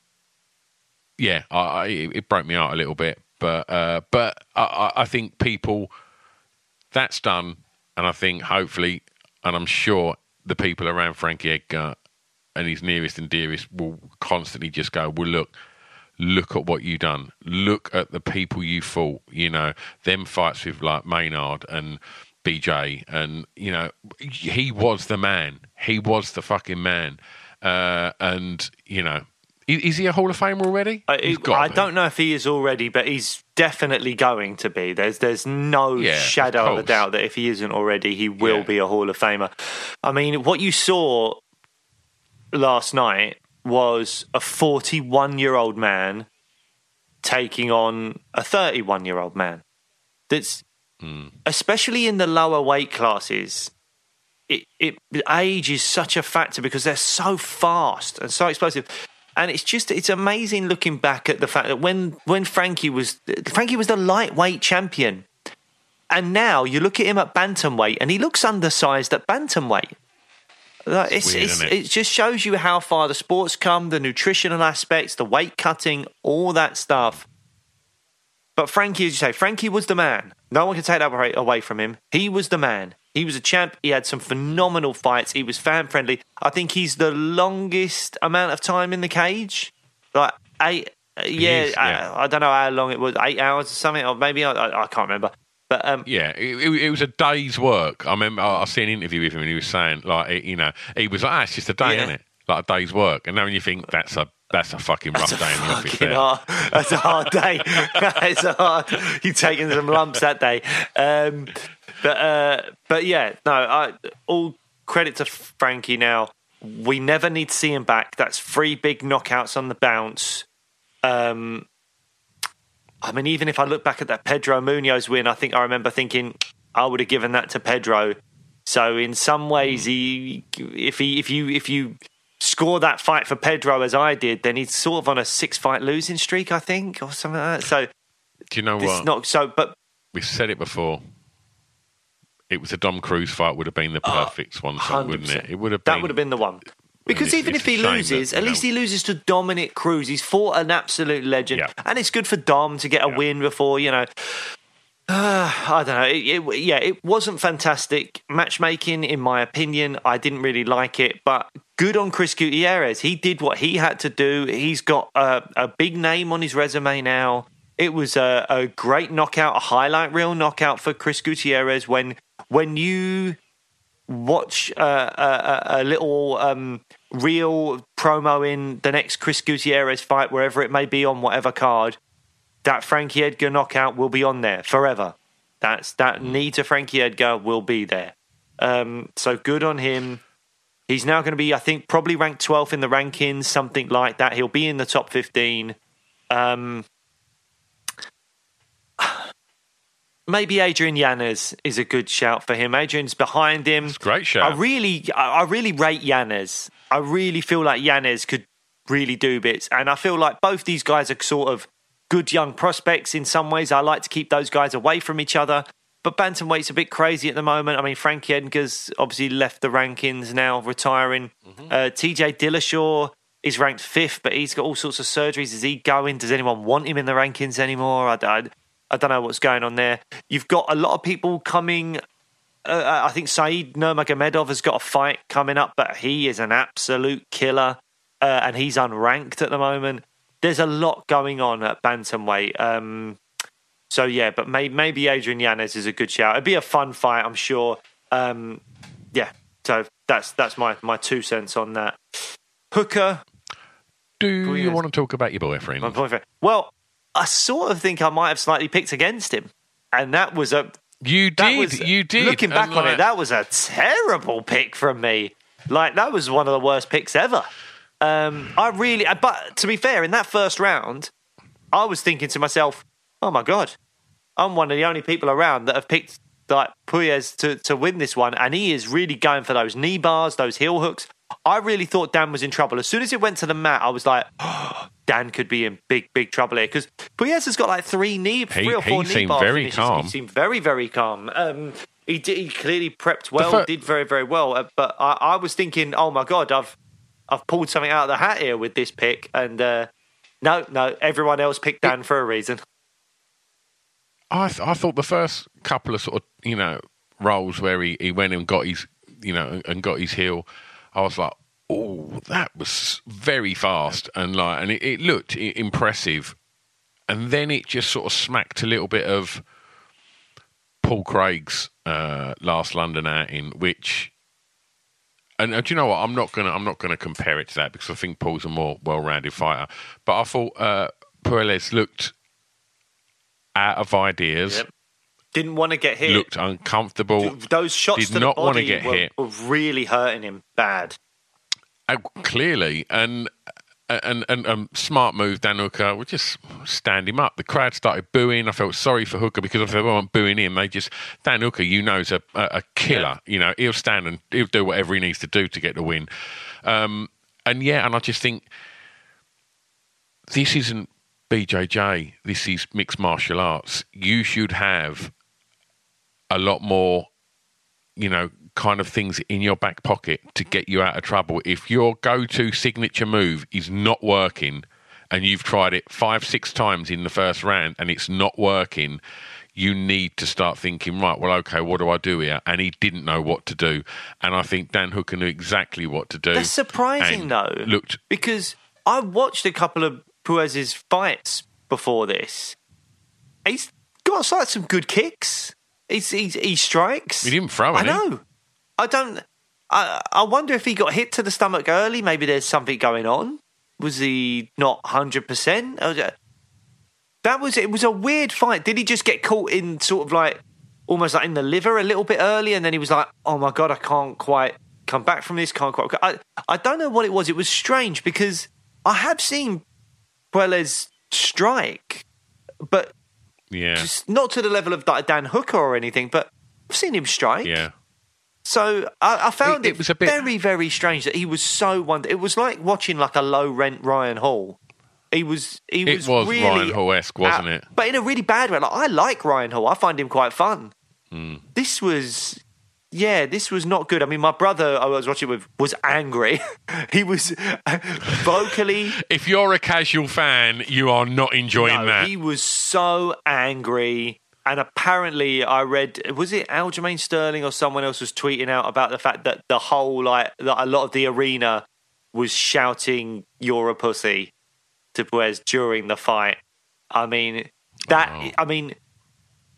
yeah, I, I, it broke me out a little bit, but uh, but I, I think people, that's done, and I think hopefully, and I'm sure the people around Frankie Edgar and his nearest and dearest will constantly just go, well, look, look at what you done. Look at the people you fought. You know, them fights with like Maynard and B J, and you know, he was the man. He was the fucking man, uh, and you know. Is he a Hall of Famer already? Uh, I don't know if he is already, but he's definitely going to be. There's there's no yeah, shadow of, of a doubt that if he isn't already, he will yeah. be a Hall of Famer. I mean, what you saw last night was a forty-one-year-old man taking on a thirty-one-year-old man. That's, mm. especially in the lower weight classes, it, it age is such a factor because they're so fast and so explosive. And it's just, it's amazing looking back at the fact that when, when Frankie was, Frankie was the lightweight champion. And now you look at him at bantamweight and he looks undersized at bantamweight. Like, it's, Weird, it's, it? it just shows you how far the sport's come, the nutritional aspects, the weight cutting, all that stuff. But Frankie, as you say, Frankie was the man. No one can take that away from him. He was the man. He was a champ. He had some phenomenal fights. He was fan-friendly. I think he's the longest amount of time in the cage. Like, eight, yeah, is, yeah. I, I don't know how long it was, eight hours or something, or maybe, I, I, I can't remember. But um, yeah, it, it, it was a day's work. I remember I, I see an interview with him and he was saying, like, you know, he was like, ah, it's just a day, yeah. isn't it? Like a day's work. And now when you think that's a That's a fucking rough day in the office there. Hard, that's a hard day. It's a hard. You're taking some lumps that day. Um, but uh, but yeah, no. I, all credit to Frankie. Now we never need to see him back. That's three big knockouts on the bounce. Um, I mean, even if I look back at that Pedro Munoz win, I think I remember thinking I would have given that to Pedro. So in some ways, he if he if you if you. score that fight for Pedro as I did, then he's sort of on a six-fight losing streak, I think, or something like that. So, do you know what? Not so, but we've said it before. It was a Dom Cruz fight would have been the perfect oh, one song, wouldn't it? It would have been, that would have been the one. Because even if he loses, that, at know, least he loses to Dominic Cruz. He's fought an absolute legend, yeah. and it's good for Dom to get a yeah. win before, you know. Uh, I don't know. It, it, yeah, it wasn't fantastic matchmaking, in my opinion. I didn't really like it, but good on Chris Gutierrez. He did what he had to do. He's got a, a big name on his resume now. It was a, a great knockout, a highlight reel knockout for Chris Gutierrez when when you watch uh, a, a little um, real promo in the next Chris Gutierrez fight, wherever it may be on whatever card, that Frankie Edgar knockout will be on there forever. That's that knee to Frankie Edgar will be there. Um, so good on him. He's now going to be, I think, probably ranked twelfth in the rankings, something like that. He'll be in the top fifteen. Um, maybe Adrian Yanez is a good shout for him. Adrian's behind him. It's a great shout. I really, I really rate Yanez. I really feel like Yanez could really do bits. And I feel like both these guys are sort of good young prospects in some ways. I like to keep those guys away from each other. But bantamweight's a bit crazy at the moment. I mean, Frankie Edgar's obviously left the rankings now, retiring. Mm-hmm. Uh, T J Dillashaw is ranked fifth, but he's got all sorts of surgeries. Is he going? Does anyone want him in the rankings anymore? I, I, I don't know what's going on there. You've got a lot of people coming. Uh, I think Saeed Nurmagomedov has got a fight coming up, but he is an absolute killer, uh, and he's unranked at the moment. There's a lot going on at bantamweight. Um, so, yeah, but may, maybe Adrian Yanez is a good shout. It'd be a fun fight, I'm sure. Um, yeah, so that's that's my, my two cents on that. Hooker. Do Puelles. you want to talk about your boyfriend? My boyfriend. Well, I sort of think I might have slightly picked against him. And that was a... You did, was, you did. Looking back and on like, it, that was a terrible pick from me. Like, that was one of the worst picks ever. Um, I really... But to be fair, in that first round, I was thinking to myself, oh, my God, I'm one of the only people around that have picked like Puelles to, to win this one, and he is really going for those knee bars, those heel hooks. I really thought Dan was in trouble. As soon as it went to the mat, I was like, oh, Dan could be in big, big trouble here. Because Puelles has got like three knee, three he, or four he knee seemed bar very finishes. calm. He seemed very, very calm. Um, he, did, he clearly prepped well, fir- did very, very well. Uh, but I, I was thinking, oh my God, I've I've pulled something out of the hat here with this pick. And uh, no, no, everyone else picked Dan for a reason. I th- I thought the first couple of sort of, you know, rolls where he, he went and got his, you know, and got his heel, I was like, oh, that was very fast and like, and it, it looked I- impressive, and then it just sort of smacked a little bit of Paul Craig's uh, last London outing, which, and uh, do you know what? I'm not gonna I'm not gonna compare it to that because I think Paul's a more well-rounded fighter, but I thought uh, Puelles looked out of ideas. Yep. Didn't want to get hit. Looked uncomfortable. Those shots did to not the want to body get were, hit. were really hurting him bad. Uh, clearly, and and and um, smart move, Dan Hooker would just stand him up. The crowd started booing. I felt sorry for Hooker because if they weren't booing him, they just Dan Hooker, you know, is a, a, a killer. Yeah. You know, he'll stand and he'll do whatever he needs to do to get the win. Um, and yeah, and I just think this isn't B J J. This is mixed martial arts. You should have a lot more, you know, kind of things in your back pocket to get you out of trouble. If your go-to signature move is not working and you've tried it five, six times in the first round and it's not working, you need to start thinking, right, well, okay, what do I do here? And he didn't know what to do. And I think Dan Hooker knew exactly what to do. That's surprising, though. Looked because I watched a couple of Puelles' fights before this. He's got like some good kicks. He's, he's, he strikes. He didn't throw I any. know. I don't. I, I wonder if he got hit to the stomach early. Maybe there's something going on. Was he not one hundred percent? That was. It was a weird fight. Did he just get caught in sort of like almost like in the liver a little bit early, and then he was like, "Oh my God, I can't quite come back from this. Can't quite." I I don't know what it was. It was strange because I have seen Puelles strike, but yeah, just not to the level of like Dan Hooker or anything. But I've seen him strike. Yeah. So I, I found it, it, it was a bit... very, very strange that he was so wonder. It was like watching like a low rent Ryan Hall. He was, he was, it was really Ryan Hall-esque, wasn't out, it? But in a really bad way. Like I like Ryan Hall. I find him quite fun. Mm. This was, yeah, this was not good. I mean, my brother I was watching with was angry. He was vocally. If you're a casual fan, you are not enjoying no, that. He was so angry. And apparently, I read, was it Aljamain Sterling or someone else was tweeting out about the fact that the whole, like, that a lot of the arena was shouting, "You're a pussy," to Puelles during the fight. I mean, that, oh. I mean,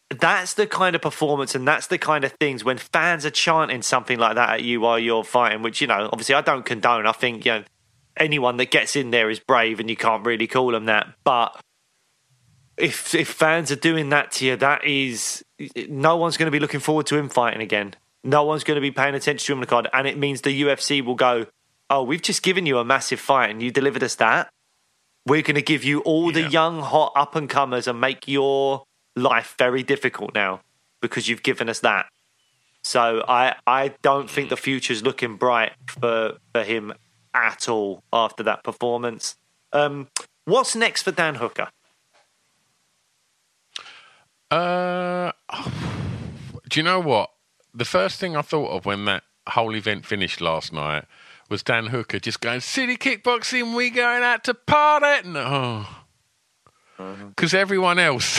that's the kind of performance and that's the kind of things when fans are chanting something like that at you while you're fighting, which, you know, obviously I don't condone. I think, you know, anyone that gets in there is brave and you can't really call them that. But if if fans are doing that to you, that is, no one's going to be looking forward to him fighting again. No one's going to be paying attention to him on the card. And it means the U F C will go, oh, we've just given you a massive fight and you delivered us that. We're going to give you all yeah. the young, hot up-and-comers and make your life very difficult now because you've given us that. So I, I don't think the future's looking bright for, for him at all after that performance. Um, what's next for Dan Hooker? Uh, do you know what? The first thing I thought of when that whole event finished last night was Dan Hooker just going, City Kickboxing, we going out to party. No. Because uh-huh. everyone else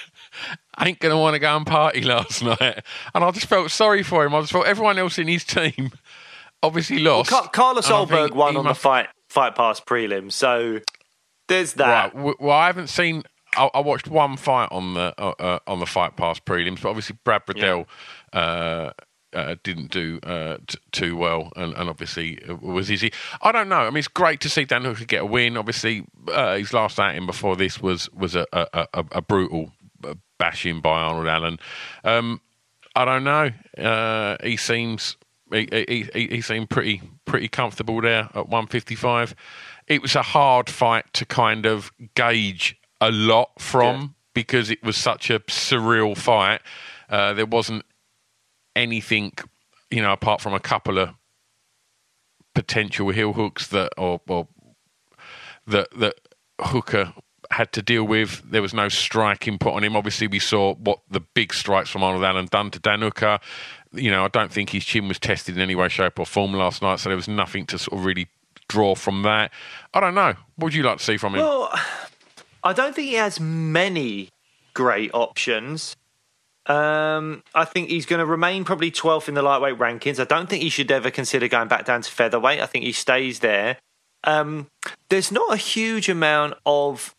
ain't going to want to go and party last night. And I just felt sorry for him. I just felt everyone else in his team obviously lost. Well, Carlos Solberg won on must... the fight fight pass prelim, so there's that. Right. Well, I haven't seen... I, I watched one fight on the uh, uh, on the fight pass prelims, but obviously Brad Riddell yeah. uh, uh, didn't do uh, t- too well, and, and obviously it was easy. I don't know. I mean, it's great to see Dan Hooker get a win. Obviously, uh, his last outing before this was was a, a, a, a brutal bashing by Arnold Allen. Um, I don't know. Uh, he seems he, he, he seemed pretty pretty comfortable there at one fifty-five. It was a hard fight to kind of gauge a lot from yeah. because it was such a surreal fight. Uh, there wasn't anything, you know, apart from a couple of potential heel hooks that or, or that that Hooker had to deal with. There was no striking put on him. Obviously, we saw what the big strikes from Arnold Allen done to Dan Hooker. You know, I don't think his chin was tested in any way, shape, or form last night, so there was nothing to sort of really draw from that. I don't know. What would you like to see from him? Well, I don't think he has many great options. Um, I think he's going to remain probably twelfth in the lightweight rankings. I don't think he should ever consider going back down to featherweight. I think he stays there. Um, there's not a huge amount of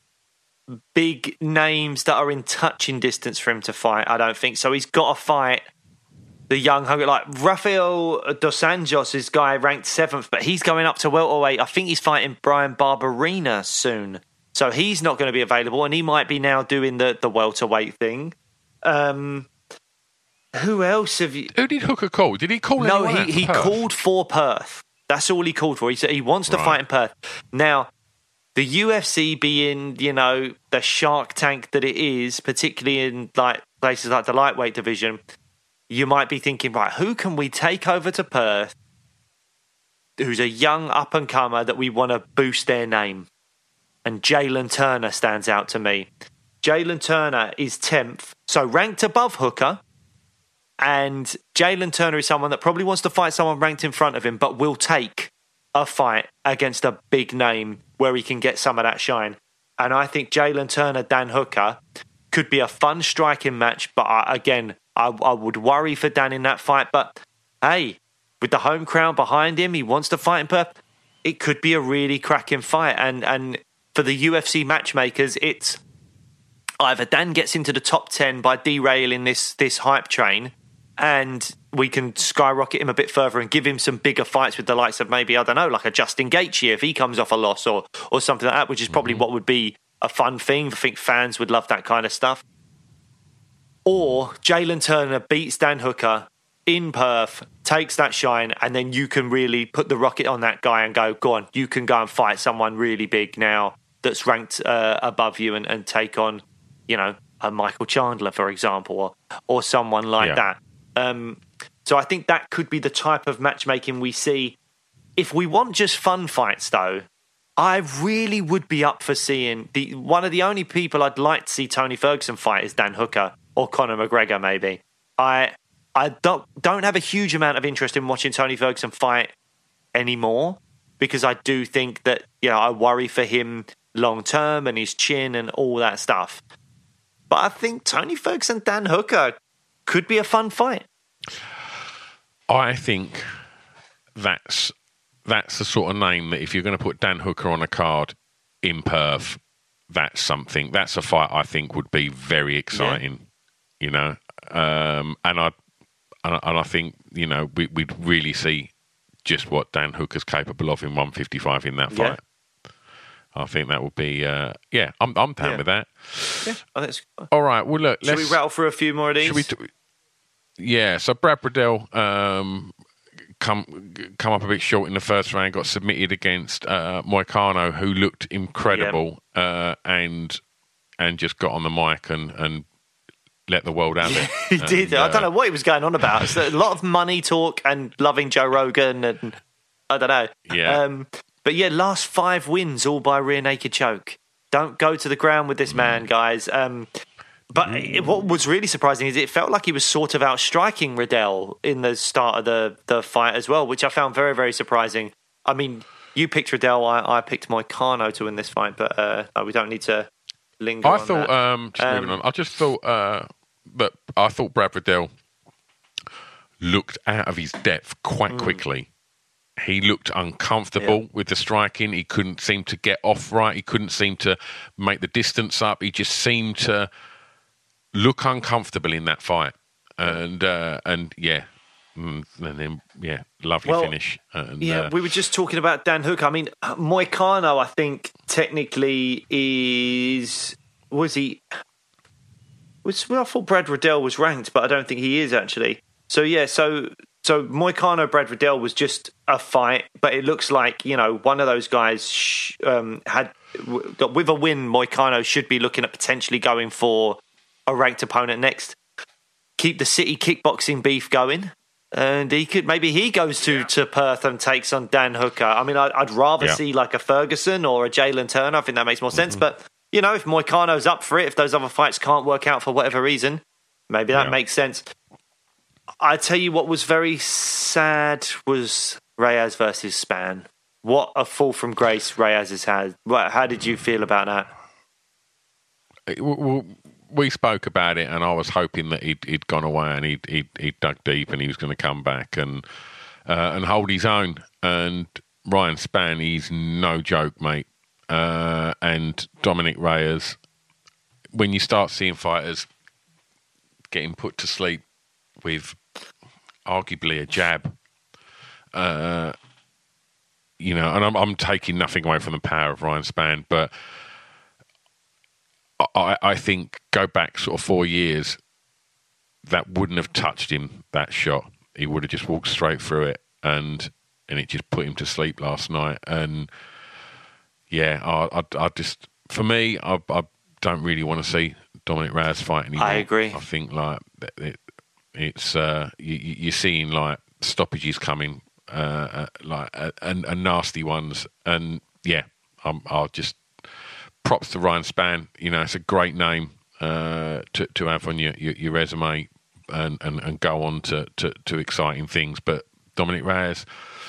big names that are in touching distance for him to fight, I don't think. So he's got to fight the young hungry. Like Rafael Dos Anjos is guy ranked seventh, but he's going up to welterweight. I think he's fighting Brian Barberena soon. So he's not going to be available, and he might be now doing the, the welterweight thing. Um, who else have you... Who did Hooker call? Did he call No, anyone he, he Perth? called for Perth. That's all he called for. He said he wants to right. fight in Perth. Now, the U F C being, you know, the shark tank that it is, particularly in like places like the lightweight division, you might be thinking, right, who can we take over to Perth who's a young up-and-comer that we want to boost their name? And Jalen Turner stands out to me. Jalen Turner is tenth, so ranked above Hooker. And Jalen Turner is someone that probably wants to fight someone ranked in front of him, but will take a fight against a big name where he can get some of that shine. And I think Jalen Turner, Dan Hooker, could be a fun striking match. But I, again, I, I would worry for Dan in that fight. But hey, with the home crowd behind him, he wants to fight in Perth. It could be a really cracking fight. And and for the U F C matchmakers, it's either Dan gets into the top ten by derailing this this hype train, and we can skyrocket him a bit further and give him some bigger fights with the likes of maybe, I don't know, like a Justin Gaethje if he comes off a loss or or something like that, which is probably mm-hmm. what would be a fun thing. I think fans would love that kind of stuff. Or Jalen Turner beats Dan Hooker in Perth, takes that shine, and then you can really put the rocket on that guy and go, go on, you can go and fight someone really big now that's ranked uh, above you and, and take on, you know, a Michael Chandler, for example, or, or someone like yeah. that. Um, so I think that could be the type of matchmaking we see. If we want just fun fights, though, I really would be up for seeing... the one of the only people I'd like to see Tony Ferguson fight is Dan Hooker or Conor McGregor, maybe. I I don't, don't have a huge amount of interest in watching Tony Ferguson fight anymore because I do think that, you know, I worry for him long-term and his chin and all that stuff. But I think Tony Ferguson, Dan Hooker could be a fun fight. I think that's that's the sort of name that if you're going to put Dan Hooker on a card in Perth, that's something. That's a fight I think would be very exciting. you know, um, and I and I, and I think you know we, we'd really see just what Dan Hooker's capable of in one fifty-five in that fight. Yeah. I think that would be, uh, yeah, I'm I'm down yeah. with that. Yeah, I think it's... All right, well, look, should let's... we rattle through a few more of these? Should we t- yeah, so Brad Riddell um, come come up a bit short in the first round, got submitted against uh, Moicano, who looked incredible yeah. uh, and and just got on the mic and, and let the world have it. He and, did. Uh, I don't know what he was going on about. It's a lot of money talk and loving Joe Rogan and I don't know. Yeah. Um, but yeah, last five wins all by rear naked choke. Don't go to the ground with this man, guys. Um, but it, what was really surprising is it felt like he was sort of outstriking Riddell in the start of the, the fight as well, which I found very, very surprising. I mean, you picked Riddell, I, I picked Moicano to win this fight, but uh, no, we don't need to linger I on thought, that. Um, just um, moving on, I just thought uh, that I thought Brad Riddell looked out of his depth quite mm. quickly. He looked uncomfortable yeah. with the striking. He couldn't seem to get off right. He couldn't seem to make the distance up. He just seemed to look uncomfortable in that fight. And, uh, and yeah, and then, yeah, lovely well, finish. And, yeah, uh, we were just talking about Dan Hooker. I mean, Moicano, I think, technically is... Was he... Was, well, I thought Brad Riddell was ranked, but I don't think he is, actually. So, yeah, so... So Moicano Brad Riddell was just a fight, but it looks like, you know, one of those guys sh- um, had with a win. Moicano should be looking at potentially going for a ranked opponent next. Keep the city kickboxing beef going, and he could maybe he goes to, to Perth and takes on Dan Hooker. I mean, I'd, I'd rather yeah. see like a Ferguson or a Jalen Turner. I think that makes more sense. Mm-hmm. But you know, if Moicano's up for it, if those other fights can't work out for whatever reason, maybe that yeah. makes sense. I tell you what was very sad was Reyes versus Spann. What a fall from grace Reyes has had. How did you feel about that? Well, we spoke about it, and I was hoping that he'd, he'd gone away and he'd, he'd, he'd dug deep and he was going to come back and uh, and hold his own. And Ryan Spann, he's no joke, mate. Uh, and Dominic Reyes, when you start seeing fighters getting put to sleep with arguably a jab, uh, you know, and I'm, I'm taking nothing away from the power of Ryan Spann, but I, I think go back sort of four years, that wouldn't have touched him, that shot. He would have just walked straight through it, and and it just put him to sleep last night. And yeah, I, I, I just, for me, I, I don't really want to see Dominic Reyes fight anymore. I agree. I think like it, it's uh, you, you're seeing like stoppages coming, uh, uh, like uh, and, and nasty ones, and yeah, I'm, I'll just props to Ryan Spann. You know, it's a great name uh, to to have on your, your, your resume, and, and, and go on to, to, to exciting things. But Dominic Reyes,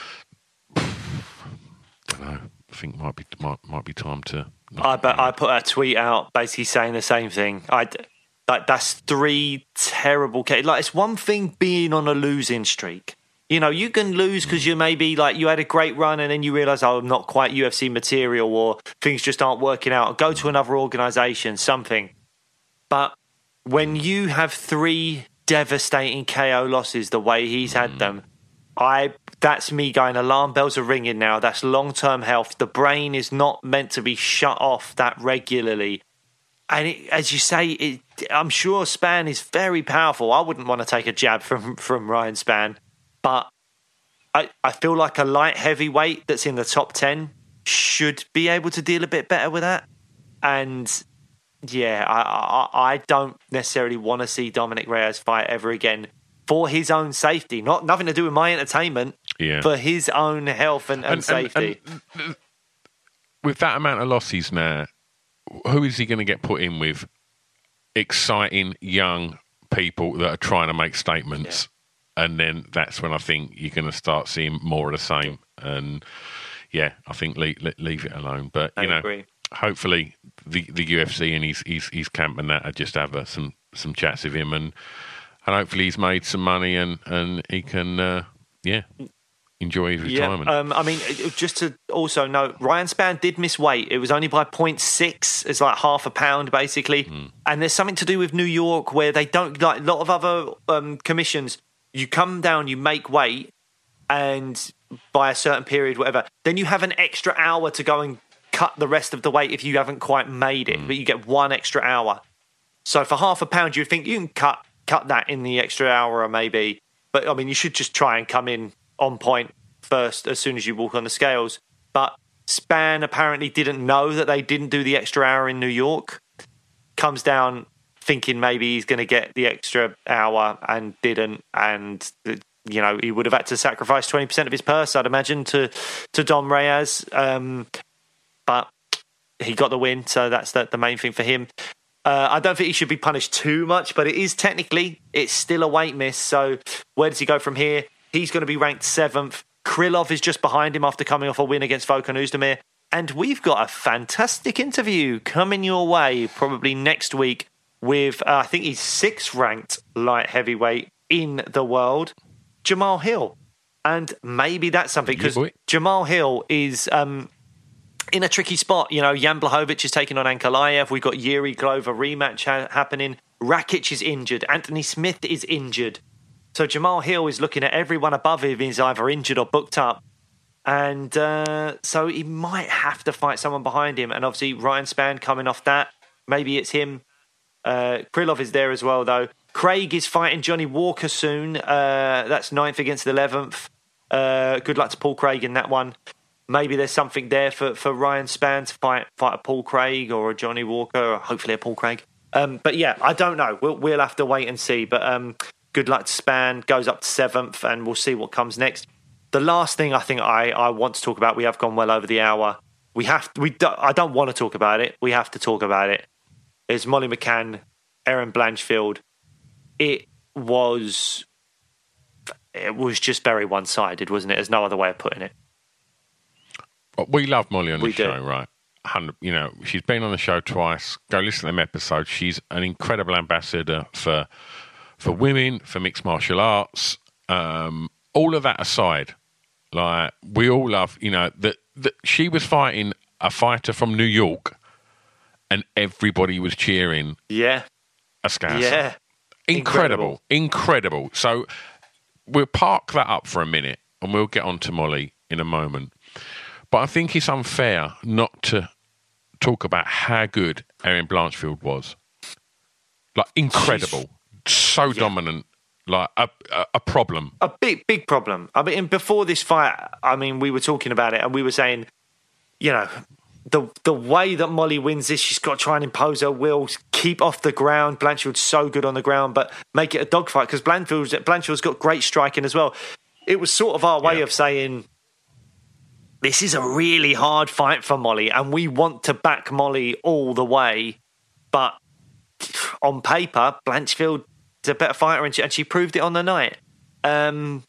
I don't know. I think might be might might be time to. I bet I put a tweet out basically saying the same thing. I like that's three terrible cases. Like it's one thing being on a losing streak. You know, you can lose because you maybe like you had a great run and then you realise, oh, I'm not quite U F C material, or things just aren't working out. Go to another organisation, something. But when you have three devastating K O losses the way he's had them, I that's me going, alarm bells are ringing now. That's long-term health. The brain is not meant to be shut off that regularly. And it, as you say, it, I'm sure Spann is very powerful. I wouldn't want to take a jab from, from Ryan Spann. But I, I feel like a light heavyweight that's in the top ten should be able to deal a bit better with that. And yeah, I, I, I don't necessarily want to see Dominic Reyes fight ever again for his own safety. Not nothing to do with my entertainment, yeah. for his own health and, and, and safety. And, and with that amount of losses now, who is he going to get put in with? Exciting young people that are trying to make statements. Yeah. And then that's when I think you're going to start seeing more of the same. And yeah, I think leave, leave it alone. But you I know, agree. Hopefully the, the U F C and his, his, his camp and that are just have uh, some, some chats with him, and and hopefully he's made some money and, and he can, uh, yeah, enjoy his retirement. Yeah, um, I mean, just to also note, Ryan Spann did miss weight. It was only by zero point six. It's like half a pound, basically. Mm. And there's something to do with New York where they don't, like a lot of other um, commissions, you come down, you make weight, and by a certain period, whatever, then you have an extra hour to go and cut the rest of the weight if you haven't quite made it, mm. but you get one extra hour. So for half a pound, you think you can cut cut that in the extra hour or maybe. But, I mean, you should just try and come in on point first as soon as you walk on the scales. But Spann apparently didn't know that they didn't do the extra hour in New York. Comes down thinking maybe he's going to get the extra hour and didn't. And, you know, he would have had to sacrifice twenty percent of his purse, I'd imagine, to, to Dom Reyes. Um, but he got the win, so that's the, the main thing for him. Uh, I don't think he should be punished too much, but it is technically, it's still a weight miss. So where does he go from here? He's going to be ranked seventh. Krylov is just behind him after coming off a win against Volkan Oezdemir. And we've got a fantastic interview coming your way probably next week with, uh, I think he's sixth ranked light heavyweight in the world, Jamal Hill. And maybe that's something, because yeah, Jamal Hill is... Um, in a tricky spot. You know, Jan Blachowicz is taking on Ankalaev. We've got Yuri Glover rematch ha- happening. Rakic is injured. Anthony Smith is injured. So Jamal Hill is looking at everyone above him is either injured or booked up. And uh, so he might have to fight someone behind him. And obviously Ryan Spann coming off that. Maybe it's him. Uh, Krylov is there as well, though. Craig is fighting Johnny Walker soon. Uh, that's ninth against eleventh. Uh, good luck to Paul Craig in that one. Maybe there's something there for, for Ryan Spann to fight fight a Paul Craig or a Johnny Walker, or hopefully a Paul Craig. Um, but yeah, I don't know. We'll we'll have to wait and see. But um, good luck to Spann. Goes up to seventh, and we'll see what comes next. The last thing I think I, I want to talk about, we have gone well over the hour. We have we do, I don't want to talk about it. We have to talk about it. Is Molly McCann, Erin Blanchfield. It was it was just very one sided, wasn't it? There's no other way of putting it. We love Molly on the we show, do. right? You know, she's been on the show twice. Go listen to them episodes. She's an incredible ambassador for for women, for mixed martial arts. Um, all of that aside, like we all love, you know, that that she was fighting a fighter from New York, and everybody was cheering. Yeah, Ascasa. Yeah, incredible, incredible, incredible. So we'll park that up for a minute, and we'll get on to Molly in a moment. But I think it's unfair not to talk about how good Erin Blanchfield was. Like, incredible. She's, so yeah. dominant. Like, a, a, a problem. A big, big problem. I mean, before this fight, I mean, we were talking about it and we were saying, you know, the the way that Molly wins this, she's got to try and impose her will, keep off the ground. Blanchfield's so good on the ground, but make it a dogfight, because Blanchfield's, Blanchfield's got great striking as well. It was sort of our way yeah. of saying... This is a really hard fight for Molly, and we want to back Molly all the way. But on paper, Blanchfield is a better fighter, and she, and she proved it on the night. Um,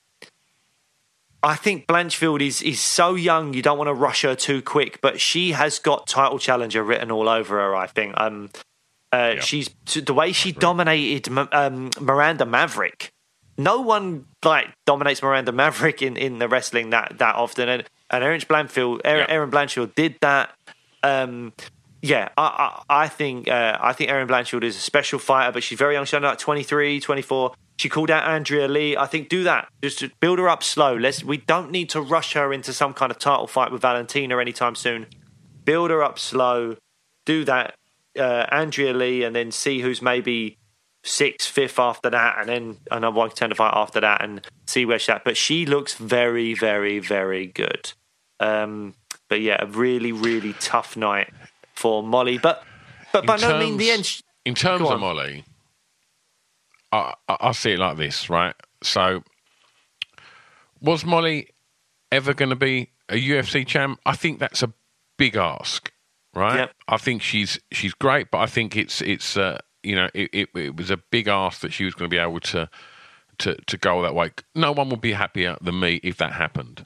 I think Blanchfield is is so young, you don't want to rush her too quick, but she has got title challenger written all over her, I think. Um, uh, yeah. She's the way she dominated um, Miranda Maverick. No one like dominates Miranda Maverick in, in the wrestling that, that often, and and Erin Blanchfield, Erin, yeah. Erin Blanchfield did that. Um, yeah, I I, I think uh, I think Erin Blanchfield is a special fighter, but she's very young. She's only like twenty-three, twenty-four. She called out Andrea Lee. I think do that. Just build her up slow. Let's. We don't need to rush her into some kind of title fight with Valentina anytime soon. Build her up slow. Do that, uh, Andrea Lee, and then see who's maybe sixth, fifth after that, and then another one contender fight after that, and see where she's at. But she looks very, very, very good. Um, but yeah, a really, really tough night for Molly. But but by no means the end. She, in terms of Molly, I, I, I see it like this, right? So, was Molly ever going to be a U F C champ? I think that's a big ask, right? Yep. I think she's she's great, but I think it's it's. Uh, You know, it, it, it was a big ask that she was going to be able to, to to go that way. No one would be happier than me if that happened.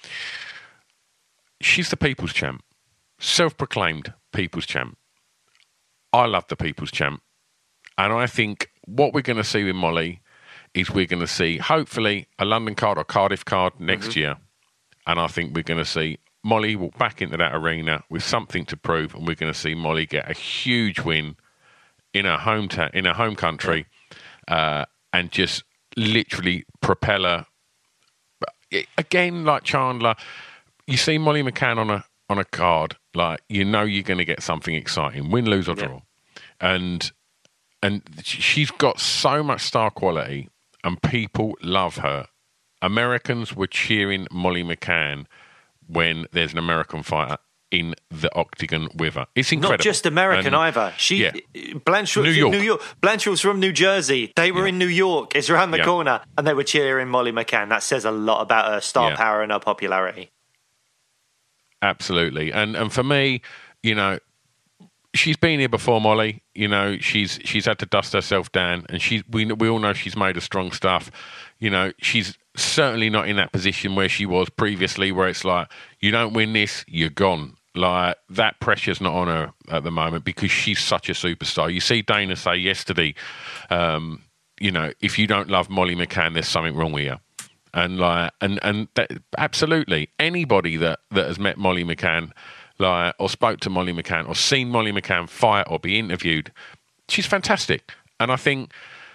She's the people's champ, self-proclaimed people's champ. I love the people's champ. And I think what we're going to see with Molly is we're going to see, hopefully, a London card or Cardiff card next mm-hmm. year. And I think we're going to see Molly walk back into that arena with something to prove, and we're going to see Molly get a huge win in her hometown, in her home country, uh, and just literally propel her. Again, like Chandler, you see Molly McCann on a on a card, like you know you're going to get something exciting, win, lose or draw, yeah. and and she's got so much star quality, and people love her. Americans were cheering Molly McCann when there's an American fighter in the octagon with her. It's incredible. Not just American and, either. She, yeah. Blanchard, New York. New York. Blanchard was from New Jersey. They were yeah. in New York. It's around the yeah. corner, and they were cheering Molly McCann. That says a lot about her star yeah. power and her popularity. Absolutely, and and for me, you know, she's been here before, Molly. You know, she's she's had to dust herself down, and she we we all know she's made of strong stuff. You know, she's certainly not in that position where she was previously, where it's like you don't win this, you're gone. Like, that pressure's not on her at the moment because she's such a superstar. You see Dana say yesterday, um, you know, if you don't love Molly McCann, there's something wrong with you. And like, and and that, absolutely, anybody that, that has met Molly McCann, like, or spoke to Molly McCann, or seen Molly McCann fight or be interviewed, she's fantastic. And I think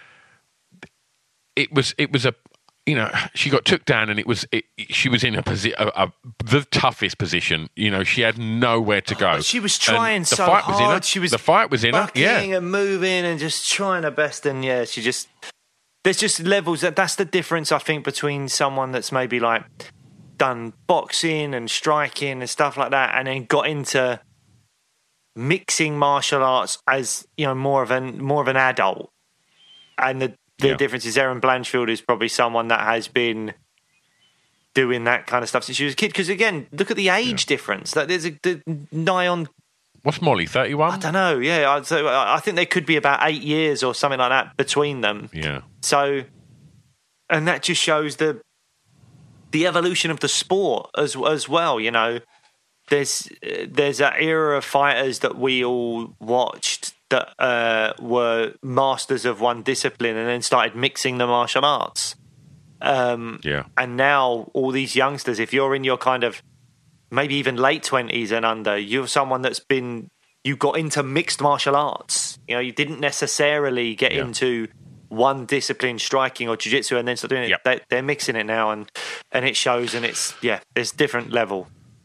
it was it was a. You know, she got took down, and it was it, she was in a, posi- a, a the toughest position. You know, she had nowhere to go. But she was trying and the so fight hard. Was in her. She was the fight was in her. Yeah, and moving and just trying her best. And yeah, she just there's just levels. That that's the difference, I think, between someone that's maybe like done boxing and striking and stuff like that, and then got into mixing martial arts as, you know, more of an more of an adult, and the. The yeah. difference is Erin Blanchfield is probably someone that has been doing that kind of stuff since she was a kid. Because, again, look at the age yeah. difference. That there's a the nigh on... What's Molly, thirty-one? I don't know, yeah. I, so I think there could be about eight years or something like that between them. Yeah. So, and that just shows the the evolution of the sport as as well, you know. There's, there's that era of fighters that we all watched that uh, were masters of one discipline and then started mixing the martial arts. Um, yeah. And now all these youngsters, if you're in your kind of maybe even late twenties and under, you're someone that's been, you got into mixed martial arts. You know, you didn't necessarily get yeah. into one discipline, striking or jiu-jitsu, and then start doing it. Yep. They, they're mixing it now, and, and it shows, and it's, yeah, it's different level.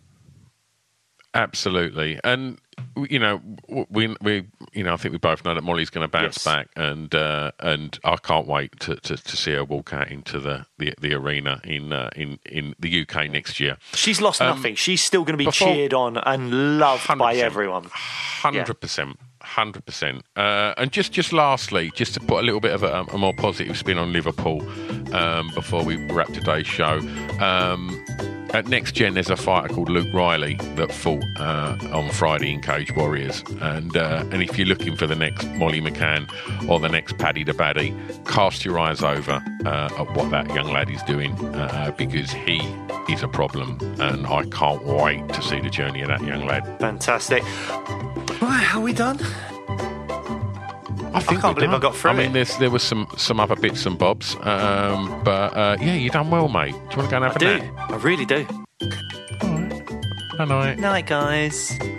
Absolutely. And, you know, we, we, you know, I think we both know that Molly's going to bounce yes. back, and uh, and I can't wait to, to, to see her walk out into the, the, the arena in uh, in in the U K next year. She's lost um, nothing. She's still going to be before, cheered on and loved one hundred percent, by everyone. Hundred percent. Hundred percent. And just, just lastly, just to put a little bit of a, a more positive spin on Liverpool um, before we wrap today's show. Um, at Next Gen, there's a fighter called Luke Riley that fought uh, on Friday in Cage Warriors, and uh, and if you're looking for the next Molly McCann or the next Paddy the Baddy, cast your eyes over uh, at what that young lad is doing, uh, because he is a problem, and I can't wait to see the journey of that young lad. Fantastic. Right, are we done? I, think I can't believe done. I got through I mean, it. there's, there was some, some other bits and bobs, um, but uh, yeah, you done well, mate. Do you want to go and have I a do. nap? I really do. All right. Good night. Night, guys.